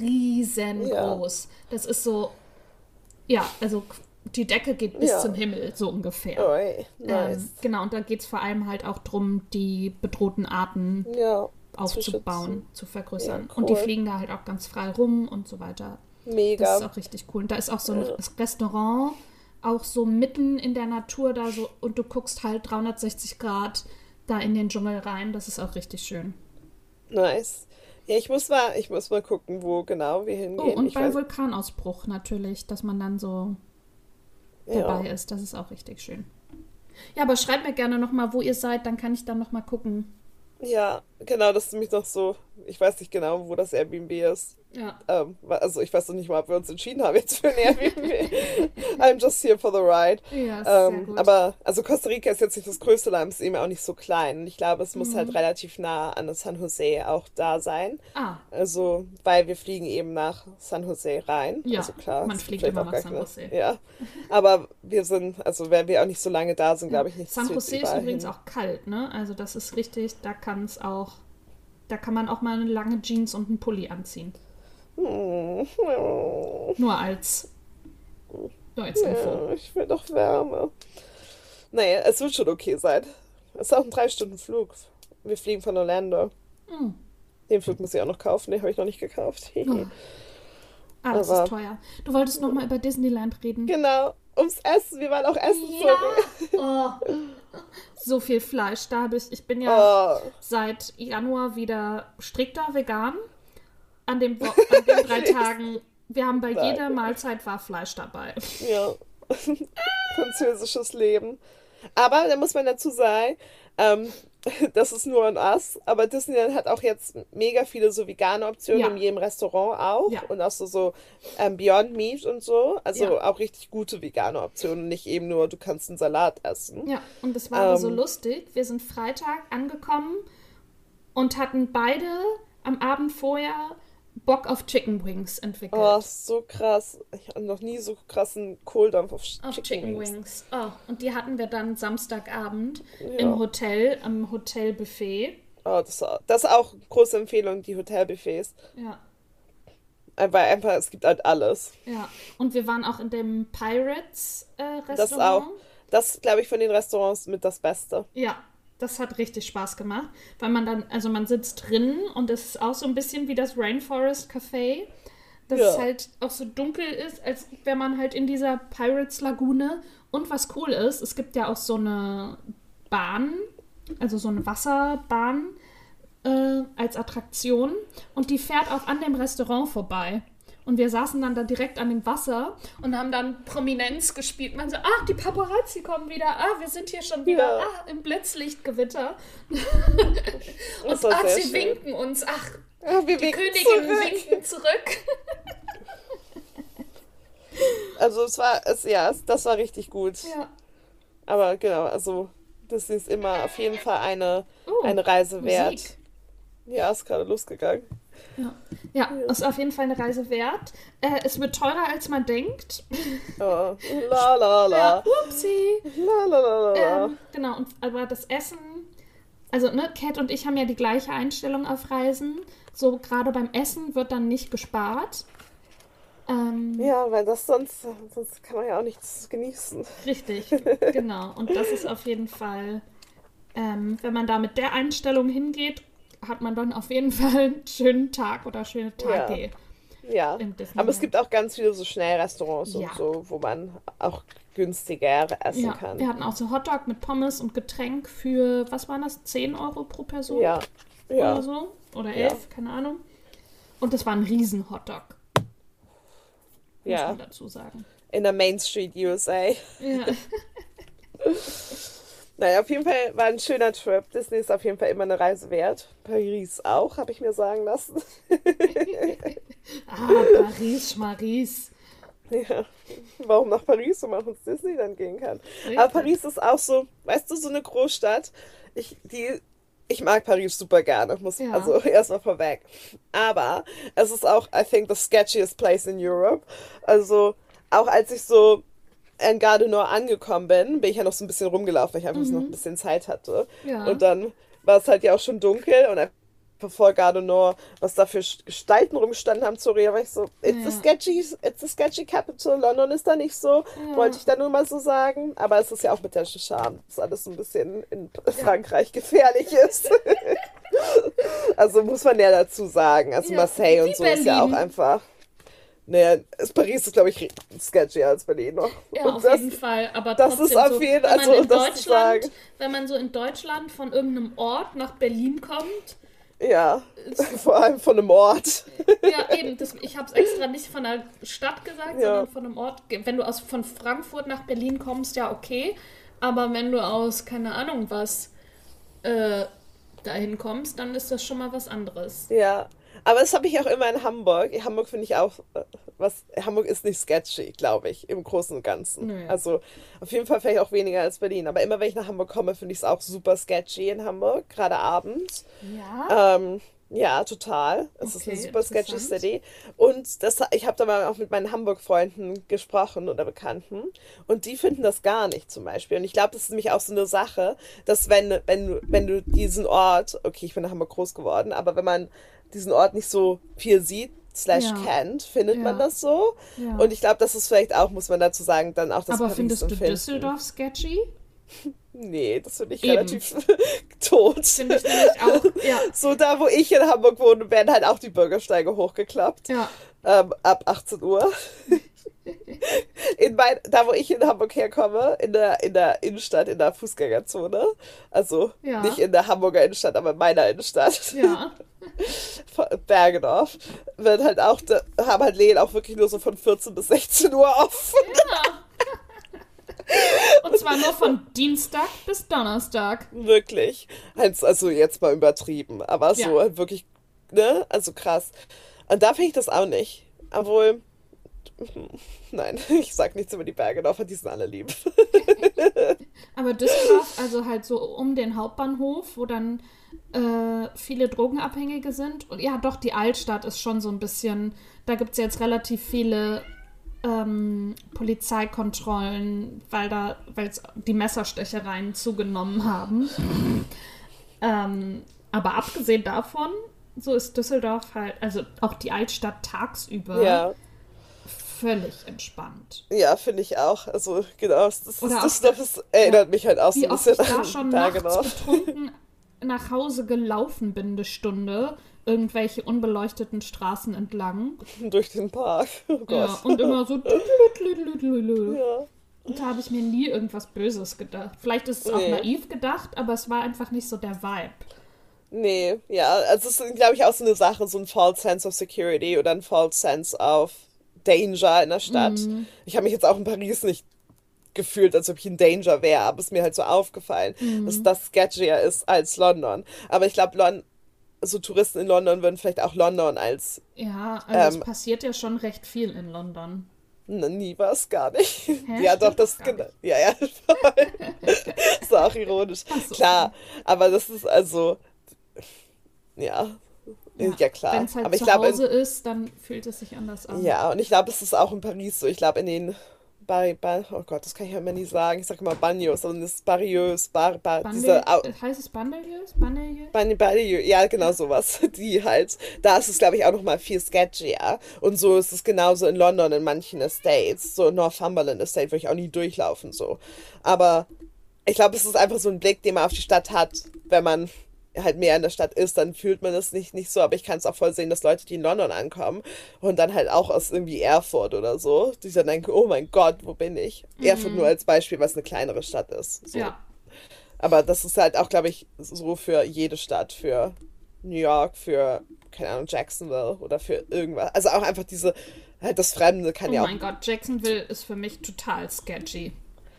riesengroß. Das ist so, ja, also die Decke geht bis Ja. zum Himmel, so ungefähr. Oi, nice. Ähm, genau, und da geht es vor allem halt auch drum, die bedrohten Arten Ja, aufzubauen, zu vergrößern. Ja, Und die cool. fliegen da halt auch ganz frei rum und so weiter. Das mega. ist auch richtig cool. Und da ist auch so ein Ja. Restaurant, auch so mitten in der Natur da so, und du guckst halt dreihundertsechzig Grad da in den Dschungel rein. Das ist auch richtig schön. Nice. Ja, ich muss mal, ich muss mal gucken, wo genau wir Oh, hingehen. und ich bei weiß, Vulkanausbruch natürlich, dass man dann so ja. dabei ist. Das ist auch richtig schön. Ja, aber schreibt mir gerne nochmal, wo ihr seid, dann kann ich dann nochmal gucken. Ja, genau, das ist nämlich noch so, ich weiß nicht genau, wo das Airbnb ist. Ja. Ähm, also ich weiß noch nicht mal, ob wir uns entschieden haben jetzt für ein Airbnb. I'm just here for the ride. Ja, ist sehr Ähm, gut. aber, also Costa Rica ist jetzt nicht das größte Land, ist eben auch nicht so klein. Und ich glaube, es muss Mhm. halt relativ nah an das San Jose auch da sein. Ah, Also, weil wir fliegen eben nach San Jose rein. Ja, also klar, man es fliegt vielleicht immer auch nach gar San keine- Jose. Ja, aber wir sind, also wenn wir auch nicht so lange da sind, glaube ich nicht. San zu Jose ist überall übrigens hin. auch kalt, ne? Also das ist richtig, da kann es auch, da kann man auch mal eine lange Jeans und einen Pulli anziehen. Hm. Nur als, nur als Info. Ja, ich will doch Wärme. Naja, es wird schon okay sein. Es ist auch ein drei Stunden Flug. Wir fliegen von Orlando. Hm. Den Flug muss ich auch noch kaufen, den habe ich noch nicht gekauft. Oh. Ah, das Aber- ist teuer. Du wolltest noch mal über Disneyland reden. Genau, ums Essen. Wir waren auch essen. Ja. Sorry. Oh. So viel Fleisch. Da habe ich, ich bin ja Oh, seit Januar wieder strikter vegan. An, dem, Wo- an den drei Tagen, wir haben bei Nein. jeder Mahlzeit war Fleisch dabei. ja. Französisches Leben. Aber da muss man dazu sagen, ähm, das ist nur ein Ass, aber Disneyland hat auch jetzt mega viele so vegane Optionen Ja. in jedem Restaurant auch Ja. und auch so, so ähm, Beyond Meat und so. Also Ja. auch richtig gute vegane Optionen, nicht eben nur, du kannst einen Salat essen. Ja, und es war aber so Ähm. lustig. Wir sind Freitag angekommen und hatten beide am Abend vorher Bock auf Chicken Wings entwickelt. Oh, so krass. Ich habe noch nie so krassen Kohldampf auf, Auf Chicken, Chicken Wings. Wings. Oh, und die hatten wir dann Samstagabend Ja. im Hotel, am Hotelbuffet. Oh, das, das ist auch eine große Empfehlung, die Hotelbuffets. Ja, Weil einfach, es gibt halt alles. ja. Und wir waren auch in dem Pirates äh, Restaurant. Das auch. Das, glaube ich, von den Restaurants mit das Beste. Ja, das hat richtig Spaß gemacht, weil man dann, also man sitzt drin und es ist auch so ein bisschen wie das Rainforest Café, dass Ja. es halt auch so dunkel ist, als wäre man halt in dieser Pirates Lagune. Und was cool ist, es gibt ja auch so eine Bahn, also so eine Wasserbahn äh, als Attraktion und die fährt auch an dem Restaurant vorbei. Und wir saßen dann da direkt an dem Wasser und haben dann Prominenz gespielt. Man so, ach, die Paparazzi kommen wieder. Ah, wir sind hier schon wieder. Ja. Ah, im Blitzlichtgewitter. Das Und war ach, sehr sie schön. winken uns. Ach, Ja, wir die winken Königin zurück. winken zurück. Also es war, es, ja, es, das war richtig gut. Ja. Aber genau, also das ist immer auf jeden Fall eine, Oh, eine Reise wert. Musik. Ja, ist gerade losgegangen. Ja. Ja, ist auf jeden Fall eine Reise wert. Äh, es wird teurer, als man denkt. Oh, la la Ja, la. upsie. La la la la la. Ähm, genau, und, aber das Essen, also ne, Kat und ich haben ja die gleiche Einstellung auf Reisen. So gerade beim Essen wird dann nicht gespart. Ähm, Ja, weil das sonst, sonst kann man ja auch nichts genießen. richtig, genau. Und das ist auf jeden Fall, ähm, wenn man da mit der Einstellung hingeht, hat man dann auf jeden Fall einen schönen Tag oder schöne Ja, Tage ja. in Aber es Disneyland. gibt auch ganz viele so Schnellrestaurants Ja, und so, wo man auch günstiger essen ja. Wir kann. hatten auch so Hotdog mit Pommes und Getränk für, was waren das, zehn Euro pro Person Ja, oder ja, so? Oder ja, elf, keine Ahnung. Und das war ein riesen Hotdog, muss man ja. dazu sagen. In der Main Street U S A. Ja. Naja, auf jeden Fall war ein schöner Trip. Disney ist auf jeden Fall immer eine Reise wert. Paris auch, habe ich mir sagen lassen. Ah, Paris, Schmaris. Ja. Warum nach Paris, wenn man auch ins Disneyland gehen kann. Aber Richtig. Paris ist auch so, weißt du, so eine Großstadt. Ich, die, ich mag Paris super gerne, muss, Ja. also erstmal vorweg. Aber es ist auch, I think, the sketchiest place in Europe. Also, auch als ich so in Gare du Nord angekommen bin, bin ich ja noch so ein bisschen rumgelaufen, weil ich einfach so noch ein Mhm. bisschen Zeit hatte. Ja. Und dann war es halt ja auch schon dunkel und einfach vor Gare du Nord, was da für Gestalten rumgestanden haben, sorry, war ich so, it's a Ja. sketchy, it's a sketchy capital, London ist da nicht so, wollte Ja. ich da nur mal so sagen, aber es ist ja auch mit der Charme, dass alles so ein bisschen in Ja. Frankreich gefährlich ist. Also muss man ja dazu sagen, also Ja. Marseille Wie und so ist ja auch Berlin. einfach, naja, ist- Paris ist glaube ich sketchier als Berlin noch. Ja, Und auf das, jeden Fall. Aber das ist trotzdem auf so, jeden wenn man also in das zu sagen, Deutschland, wenn man so in Deutschland von irgendeinem Ort nach Berlin kommt, ja, ist, vor allem von einem Ort. ja eben, das, ich habe es extra nicht von der Stadt gesagt, Ja, sondern von einem Ort. Wenn du aus von Frankfurt nach Berlin kommst, ja okay. Aber wenn du aus, keine Ahnung was, äh, dahin kommst, dann ist das schon mal was anderes. ja. Aber das habe ich auch immer in Hamburg. In Hamburg finde ich auch, äh, was, Hamburg ist nicht sketchy, glaube ich, im Großen und Ganzen. Nö. Also auf jeden Fall vielleicht auch weniger als Berlin. Aber immer wenn ich nach Hamburg komme, finde ich es auch super sketchy in Hamburg, gerade abends. Ja, Ähm, ja, total. Es ist eine okay, super sketchy interessant. City. Und das, ich habe da mal auch mit meinen Hamburg-Freunden gesprochen oder Bekannten. Und die finden das gar nicht zum Beispiel. Und ich glaube, das ist nämlich auch so eine Sache, dass wenn, wenn, du- wenn du diesen Ort, okay, ich bin in Hamburg groß geworden, aber wenn man diesen Ort nicht so viel sieht, slash Ja, kennt, findet man ja, das so. Und ja. ich glaube, das ist vielleicht auch, muss man dazu sagen, dann auch das Aber findest du Paris-Empfinden. Düsseldorf sketchy? Nee, das finde ich Eben. relativ tot. Finde ich nämlich auch. Ja, So da, wo ich in Hamburg wohne, werden halt auch die Bürgersteige hochgeklappt. ja, Ähm, ab achtzehn Uhr. In mein, da, wo ich in Hamburg herkomme, in der, in der Innenstadt, in der Fußgängerzone. Also nicht ja, in der Hamburger Innenstadt, aber in meiner Innenstadt. ja. Von Bergedorf. Wird halt auch, da haben halt Läden auch wirklich nur so von vierzehn bis sechzehn Uhr offen. Ja. Und zwar nur von Dienstag bis Donnerstag. Wirklich. Halt, also jetzt mal übertrieben. Aber Ja. so halt wirklich, ne? Also krass. Und da finde ich das auch nicht. Obwohl, nein, ich sag nichts über die Bergedorfer, die sind alle lieb. Aber Düsseldorf, also halt so um den Hauptbahnhof, wo dann äh, viele Drogenabhängige sind. Und ja, doch, die Altstadt ist schon so ein bisschen, da gibt es jetzt relativ viele ähm, Polizeikontrollen, weil da, weil die Messerstechereien zugenommen haben. Ähm, aber abgesehen davon, so ist Düsseldorf halt, also auch die Altstadt tagsüber Ja, völlig entspannt. ja, finde ich auch. Also genau, das, das, Oder auch, das, das erinnert mich halt auch so wie ein oft bisschen ich da an schon nachts Bergedorf. betrunken nach Hause gelaufen bin, eine Stunde, irgendwelche unbeleuchteten Straßen entlang. Durch den Park. Oh Ja, Gott. und immer so. Und Ja. da habe ich mir nie irgendwas Böses gedacht. Vielleicht ist es auch Nee. naiv gedacht, aber es war einfach nicht so der Vibe. Nee, ja, also es ist, glaube ich, auch so eine Sache, so ein false sense of security oder ein false sense of danger in der Stadt. Mhm. Ich habe mich jetzt auch in Paris nicht gefühlt, als ob ich in Danger wäre, aber es ist mir halt so aufgefallen, dass Mhm. das sketchier ist als London. Aber ich glaube, Lon so Touristen in London würden vielleicht auch London als Ja, also es ähm, passiert ja schon recht viel in London. n- nie was, gar nicht. Hä? Ja, doch, Stimmt doch das, gar genau. nicht. Ja, ja, voll. Ist auch ironisch. Ach so. Klar, aber das ist also, ja, Ja, Ja, klar. wenn es halt Aber ich zu glaube, Hause ist, dann fühlt es sich anders an. ja, und ich glaube, es ist auch in Paris so. Ich glaube, in den Bar, Bar, oh Gott, das kann ich ja immer nie sagen. Ich sage immer Bagnos, sondern das ist Barrios, Bar, Bar, diese, Bandel, äh, heißt es Bandeliers? Bandeliers? Bar, Barrios, ja, genau sowas. Die halt, da ist es, glaube ich, auch noch mal viel sketchier. Und so ist es genauso in London in manchen Estates. So Northumberland Estate würde ich auch nie durchlaufen, so. Aber ich glaube, es ist einfach so ein Blick, den man auf die Stadt hat, wenn man halt mehr in der Stadt ist, dann fühlt man das nicht, nicht so, aber ich kann es auch voll sehen, dass Leute, die in London ankommen und dann halt auch aus irgendwie Erfurt oder so, die dann denken, oh mein Gott, wo bin ich? Mhm. Erfurt nur als Beispiel, was eine kleinere Stadt ist. So. Ja. Aber das ist halt auch, glaube ich, so für jede Stadt, für New York, für, keine Ahnung, Jacksonville oder für irgendwas. Also auch einfach diese, halt das Fremde kann oh ja auch... Oh mein Gott, Jacksonville ist für mich total sketchy.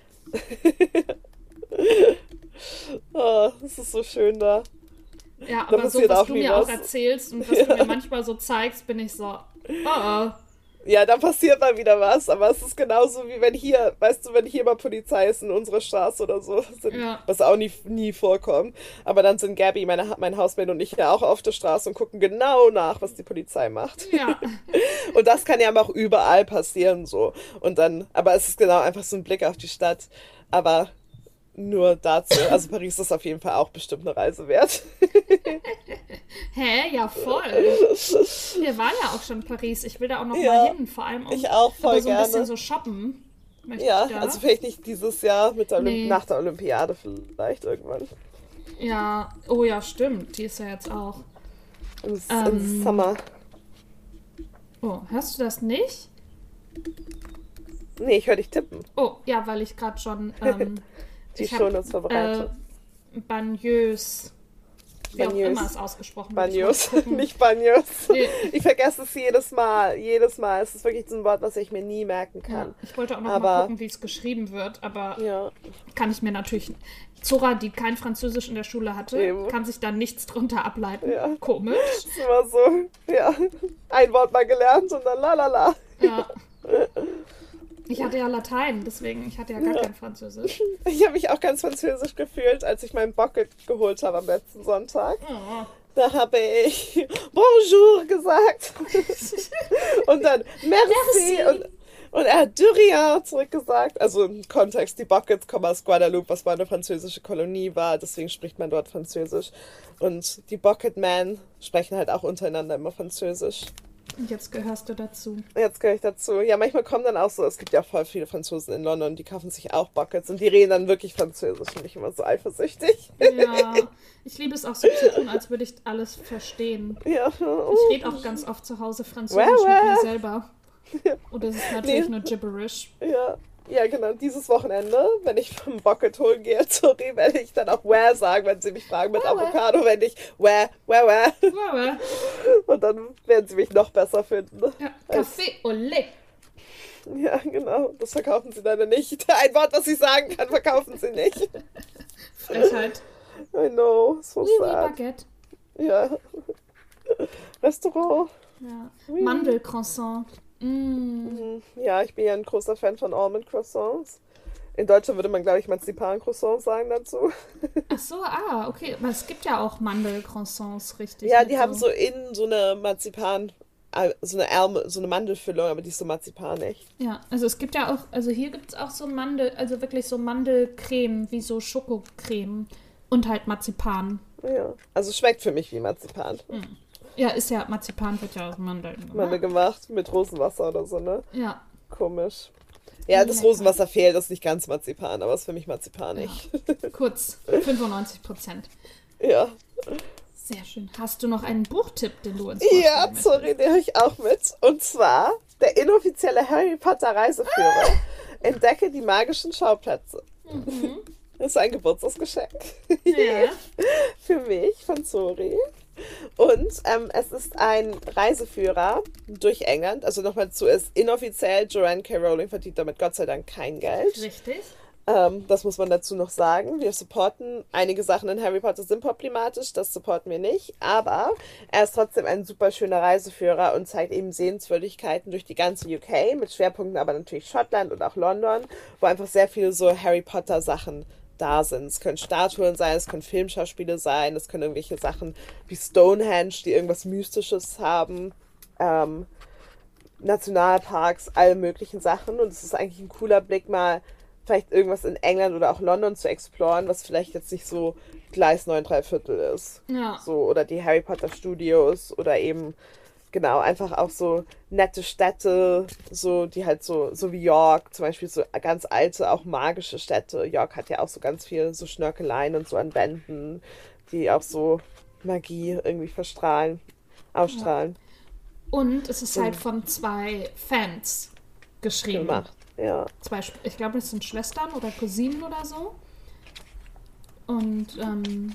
Oh, das ist so schön da. Ja, Da aber so, passiert was auch du nie mir was. auch erzählst und was du mir manchmal so zeigst, bin ich so, oh, oh. Ja, da passiert mal wieder was, aber es ist genauso wie wenn hier, weißt du, wenn hier mal Polizei ist in unserer Straße oder so, sind, Ja. was auch nie, nie vorkommt. Aber dann sind Gabby, meine, mein Hausmate und ich ja auch auf der Straße und gucken genau nach, was die Polizei macht. Ja. Und das kann ja aber auch überall passieren so. Und dann, aber es ist genau einfach so ein Blick auf die Stadt. Aber nur dazu, also Paris ist auf jeden Fall auch bestimmt eine Reise wert. Hä? Ja, voll. Wir waren ja auch schon in Paris. Ich will da auch noch Ja, mal hin, vor allem um ich auch voll aber so ein gerne. bisschen so shoppen. Möchte Ja, ich da. also vielleicht nicht dieses Jahr, mit der Olymp Nee. nach der Olympiade vielleicht irgendwann. Ja, oh ja, stimmt. Die ist ja jetzt auch. Im, Ähm. im Sommer. Oh, hörst du das nicht? Nee, ich höre dich tippen. Oh, ja, weil ich gerade schon ähm, Die ich hab, Shownotes vorbereitet. Äh, Bagneuse. Wie auch Bagneuse. immer es ausgesprochen wird. Ich Bagnos, wollte gucken. nicht Bagnos. Nee. Ich vergesse es jedes Mal. Jedes Mal. Es ist wirklich so ein Wort, was ich mir nie merken Ja, kann. ich wollte auch noch Aber- mal gucken, wie es geschrieben wird, aber Ja. kann ich mir natürlich. Zora, die kein Französisch in der Schule hatte, Eben. kann sich da nichts drunter ableiten. Ja. Komisch. Es ist immer so, ja, ein Wort mal gelernt und dann la la la. Ja. Ich hatte ja Latein, deswegen, ich hatte ja gar Ja. kein Französisch. Ich habe mich auch ganz französisch gefühlt, als ich meinen Bucket geholt habe am letzten Sonntag. Oh. Da habe ich Bonjour gesagt. Und dann Merci. Merci. Und, und er hat de rien zurückgesagt. Also im Kontext, die Buckets kommen aus Guadeloupe, was mal eine französische Kolonie war. Deswegen spricht man dort Französisch. Und die Bucketmen sprechen halt auch untereinander immer Französisch. Und jetzt gehörst du dazu. Jetzt gehöre ich dazu. Ja, manchmal kommen dann auch so, es gibt ja voll viele Franzosen in London, die kaufen sich auch Buckets und die reden dann wirklich Französisch. Finde ich immer so eifersüchtig. Ja, ich liebe es auch so zu tun, als würde ich alles verstehen. Ja. Ich rede auch ganz oft zu Hause Französisch Well, well. mit mir selber. Und das ist natürlich Nee. nur Gibberish. Ja. Ja, genau. Dieses Wochenende, wenn ich vom Bucket holen gehe, sorry, werde ich dann auch where sagen, wenn sie mich fragen mit Where, where? Avocado, wenn ich where, where, where. Ja, Und dann werden sie mich noch besser finden. Café au lait. Ja, genau. Das verkaufen sie leider nicht. Ein Wort, was ich sagen kann, verkaufen sie nicht. Frechheit. I know, so Oui, oui, sad. Baguette. Ja. Restaurant. Ja. Oui. Mandelcroissant. Mm. Ja, ich bin ja ein großer Fan von Almond Croissants. In Deutschland würde man, glaube ich, Marzipan-Croissants sagen dazu. Ach so, ah, okay. Aber es gibt ja auch Mandelcroissants, richtig. Ja, mit die haben so innen so eine Marzipan, äh, so eine Ärmel, so eine Mandelfüllung, aber die ist so marzipanig. Ja, also es gibt ja auch, also hier gibt es auch so Mandel, also wirklich so Mandelcreme, wie so Schokocreme und halt Marzipan. Ja, also schmeckt für mich wie Marzipan. Ja, ist ja, Marzipan wird ja aus Mandeln gemacht. Mandel gemacht mit Rosenwasser oder so, ne? Ja, Komisch. Ja, das Lecker. Rosenwasser fehlt, das ist nicht ganz Marzipan, aber ist für mich marzipanig. kurz, fünfundneunzig Prozent. Ja. Sehr schön. Hast du noch einen Buchtipp, den du uns Ja, vorstellen sorry, den habe ich auch mit. Und zwar der inoffizielle Harry Potter Reiseführer. Entdecke die magischen Schauplätze. Das ist ein Geburtstagsgeschenk. Ja. Für mich von Zori. Und ähm, es ist ein Reiseführer durch England. Also nochmal zu, ist inoffiziell. Joanne K. Rowling verdient damit Gott sei Dank kein Geld. Richtig. Ähm, das muss man dazu noch sagen. Wir supporten, einige Sachen in Harry Potter sind problematisch, das supporten wir nicht, aber er ist trotzdem ein super schöner Reiseführer und zeigt eben Sehenswürdigkeiten durch die ganze U K, mit Schwerpunkten aber natürlich Schottland und auch London, wo einfach sehr viele so Harry Potter Sachen da sind. Es können Statuen sein, es können Filmschauspiele sein, es können irgendwelche Sachen wie Stonehenge, die irgendwas Mystisches haben, ähm, Nationalparks, alle möglichen Sachen. Und es ist eigentlich ein cooler Blick, mal vielleicht irgendwas in England oder auch London zu exploren, was vielleicht jetzt nicht so Gleis neun drei Viertel ist. Ja. So, oder die Harry Potter Studios oder eben, genau, einfach auch so nette Städte, so, die halt so, so wie York, zum Beispiel so ganz alte, auch magische Städte. York hat ja auch so ganz viel so Schnörkeleien und so an Wänden, die auch so Magie irgendwie verstrahlen, ausstrahlen. Und es ist halt von zwei Fans geschrieben. Gemacht, ja. Zwei, ich glaube, das sind Schwestern oder Cousinen oder so. Und ähm,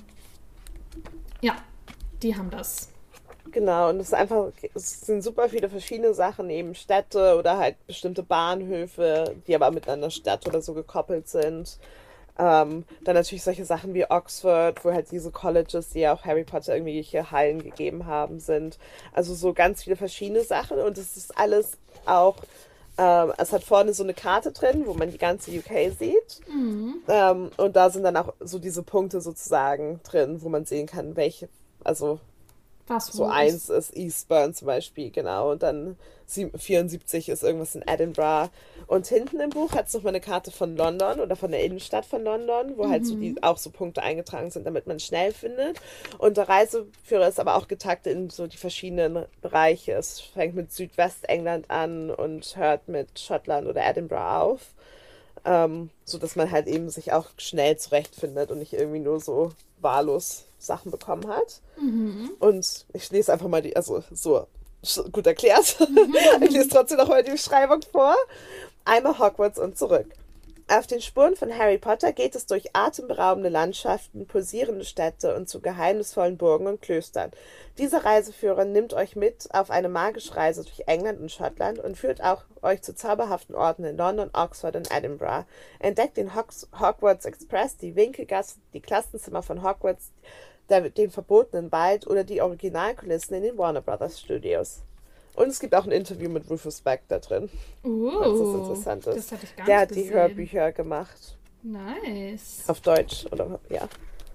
ja, die haben das. Genau, und es ist einfach, es sind super viele verschiedene Sachen, eben Städte oder halt bestimmte Bahnhöfe, die aber mit einer Stadt oder so gekoppelt sind. Ähm, dann natürlich solche Sachen wie Oxford, wo halt diese Colleges, die ja auch Harry Potter irgendwelche Hallen gegeben haben, sind. Also so ganz viele verschiedene Sachen und es ist alles auch, ähm, es hat vorne so eine Karte drin, wo man die ganze U K sieht. Mhm. Ähm, und da sind dann auch so diese Punkte sozusagen drin, wo man sehen kann, welche, also Was so wo eins ist Eastbourne zum Beispiel, genau. Und dann vierundsiebzig ist irgendwas in Edinburgh. Und hinten im Buch hat es nochmal eine Karte von London oder von der Innenstadt von London, wo halt so die auch so Punkte eingetragen sind, damit man schnell findet. Und der Reiseführer ist aber auch getaktet in so die verschiedenen Bereiche. Es fängt mit Südwestengland an und hört mit Schottland oder Edinburgh auf. Ähm, so dass man halt eben sich auch schnell zurechtfindet und nicht irgendwie nur so wahllos Sachen bekommen hat. Mhm. Und ich lese einfach mal die, also so gut erklärt. Ich lese trotzdem noch mal die Beschreibung vor. Einmal Hogwarts und zurück. Auf den Spuren von Harry Potter geht es durch atemberaubende Landschaften, pulsierende Städte und zu geheimnisvollen Burgen und Klöstern. Dieser Reiseführer nimmt euch mit auf eine magische Reise durch England und Schottland und führt auch euch zu zauberhaften Orten in London, Oxford und Edinburgh. Entdeckt den Hogs- Hogwarts Express, die Winkelgasse, die Klassenzimmer von Hogwarts, der, den verbotenen Wald oder die Originalkulissen in den Warner Brothers Studios. Und es gibt auch ein Interview mit Rufus Beck da drin. Uh, falls das interessant ist. das hatte ich gar Der nicht hat die gesehen. Hörbücher gemacht. Nice. Auf Deutsch, oder? Ja.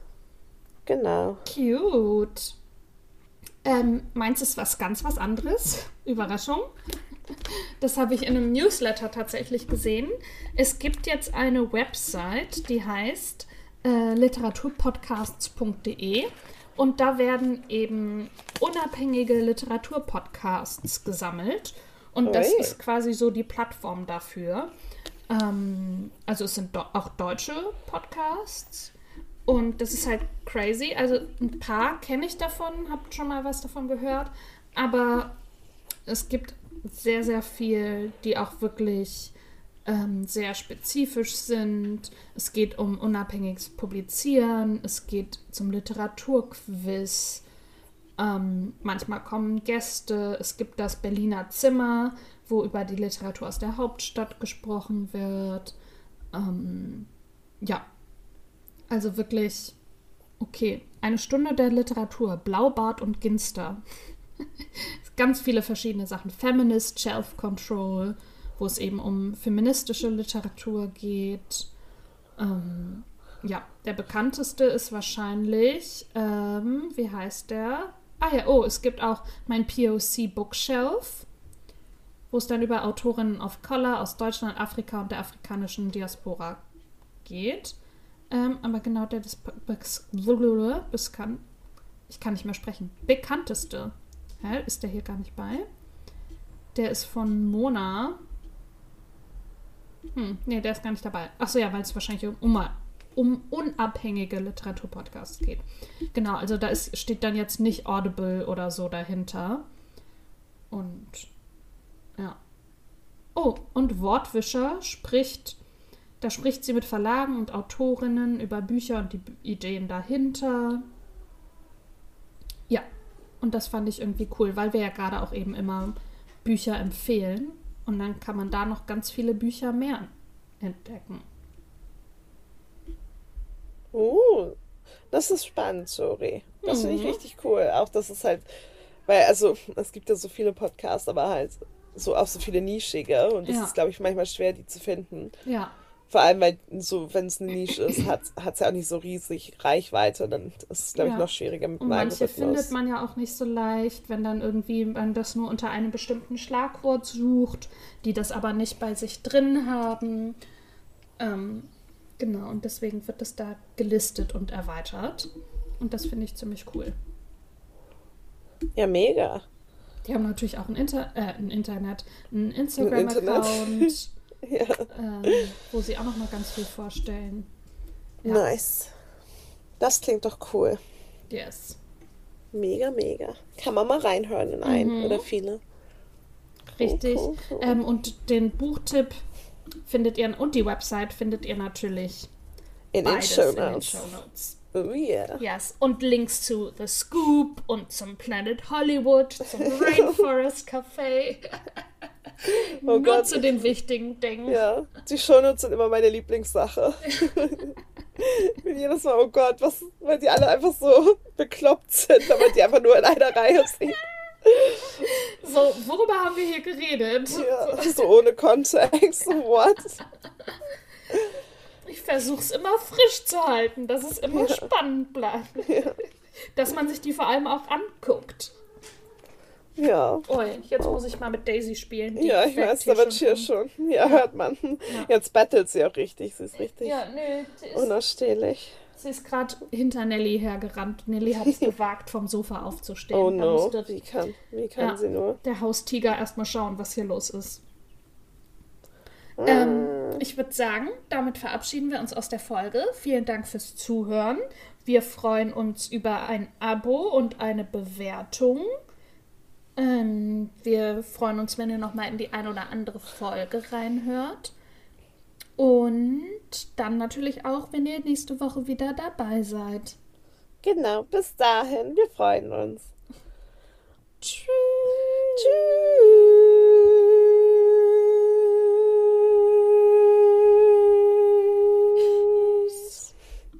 Genau. Cute. Ähm, meins ist was ganz was anderes. Überraschung. Das habe ich in einem Newsletter tatsächlich gesehen. Es gibt jetzt eine Website, die heißt äh, literaturpodcasts punkt de und da werden eben unabhängige Literaturpodcasts gesammelt und das Ui. ist quasi so die Plattform dafür. Ähm, also es sind do- auch deutsche Podcasts. Und das ist halt crazy. Also ein paar kenne ich davon, habe schon mal was davon gehört. Aber es gibt sehr, sehr viel, die auch wirklich ähm, sehr spezifisch sind. Es geht um unabhängiges Publizieren. Es geht zum Literaturquiz. Ähm, manchmal kommen Gäste. Es gibt das Berliner Zimmer, wo über die Literatur aus der Hauptstadt gesprochen wird. Ähm, ja. Also wirklich, okay, eine Stunde der Literatur, Blaubart und Ginster. Ganz viele verschiedene Sachen. Feminist Self-Control, wo es eben um feministische Literatur geht. Ähm, ja, der bekannteste ist wahrscheinlich, ähm, wie heißt der? Ah ja, oh, es gibt auch mein P O C Bookshelf, wo es dann über Autorinnen of Color aus Deutschland, Afrika und der afrikanischen Diaspora geht. Ähm, aber genau der des Be- Be- Bekan- ich kann nicht mehr sprechen. Bekannteste. Hä? Ist der hier gar nicht bei? Der ist von Mona. Hm, nee, der ist gar nicht dabei. Achso, ja, weil es wahrscheinlich um, um, um unabhängige Literaturpodcasts geht. Genau, also da ist, steht dann jetzt nicht Audible oder so dahinter. Und ja. Oh, und Wortwischer spricht Da spricht sie mit Verlagen und Autorinnen über Bücher und die B- Ideen dahinter. Ja, und das fand ich irgendwie cool, weil wir ja gerade auch eben immer Bücher empfehlen. Und dann kann man da noch ganz viele Bücher mehr entdecken. Uh, das ist spannend, sorry. Das finde ich Mhm. richtig cool. Auch das ist halt, weil, also, es gibt ja so viele Podcasts, aber halt so auch so viele nischige. Und das Ja. ist, glaube ich, manchmal schwer, die zu finden. Ja, Vor allem, weil so, wenn es eine Nische ist, hat es ja auch nicht so riesig Reichweite. Dann ist es, glaube ich, Ja. noch schwieriger mit Und dem manche findet Algorithmus. man ja auch nicht so leicht, wenn dann irgendwie man das nur unter einem bestimmten Schlagwort sucht, die das aber nicht bei sich drin haben. Ähm, genau, und deswegen wird das da gelistet und erweitert. Und das finde ich ziemlich cool. Ja, mega. Die haben natürlich auch ein, Inter äh, ein Internet, ein Im Instagram-Account, Ja, ähm, wo sie auch noch mal ganz viel vorstellen. Ja, nice. Das klingt doch cool. yes. Mega, mega. Kann man mal reinhören in einen Mhm. oder viele. Richtig. cool, cool. Ähm, und den Buchtipp findet ihr und die Website findet ihr natürlich In den beides Show in den Notes. Show Notes. Oh yeah. Yes. Und Links zu The Scoop und zum Planet Hollywood, zum Rainforest Café. Oh Nur Gott. zu den wichtigen Dingen. Ja, die Shownotes sind immer meine Lieblingssache. Ich bin jedes Mal, oh Gott, was, weil die alle einfach so bekloppt sind, aber die einfach nur in einer Reihe sind. So, worüber haben wir hier geredet? Ja, so ohne Kontext. What? Ich versuche es immer frisch zu halten, dass es immer Ja. spannend bleibt. Ja. Dass man sich die vor allem auch anguckt. Ja. Oh, jetzt muss ich mal mit Daisy spielen. Die Ja, ich fängt weiß, da wird hier schon schon. Ja, hört man. Jetzt battelt sie auch richtig. Sie ist an. richtig Ja, nö, sie ist, unausstehlich. sie ist gerade hinter Nelly hergerannt. Nelly hat es gewagt, vom Sofa aufzustehen. Oh Da no. musste Wie kann, wie kann Ja. sie nur? der Haustiger erstmal schauen, was hier los ist. Mm. Ähm, ich würde sagen, damit verabschieden wir uns aus der Folge. Vielen Dank fürs Zuhören. Wir freuen uns über ein Abo und eine Bewertung. Ähm, wir freuen uns, wenn ihr nochmal in die ein oder andere Folge reinhört. Und dann natürlich auch, wenn ihr nächste Woche wieder dabei seid. Genau, bis dahin. Wir freuen uns. Tschüss.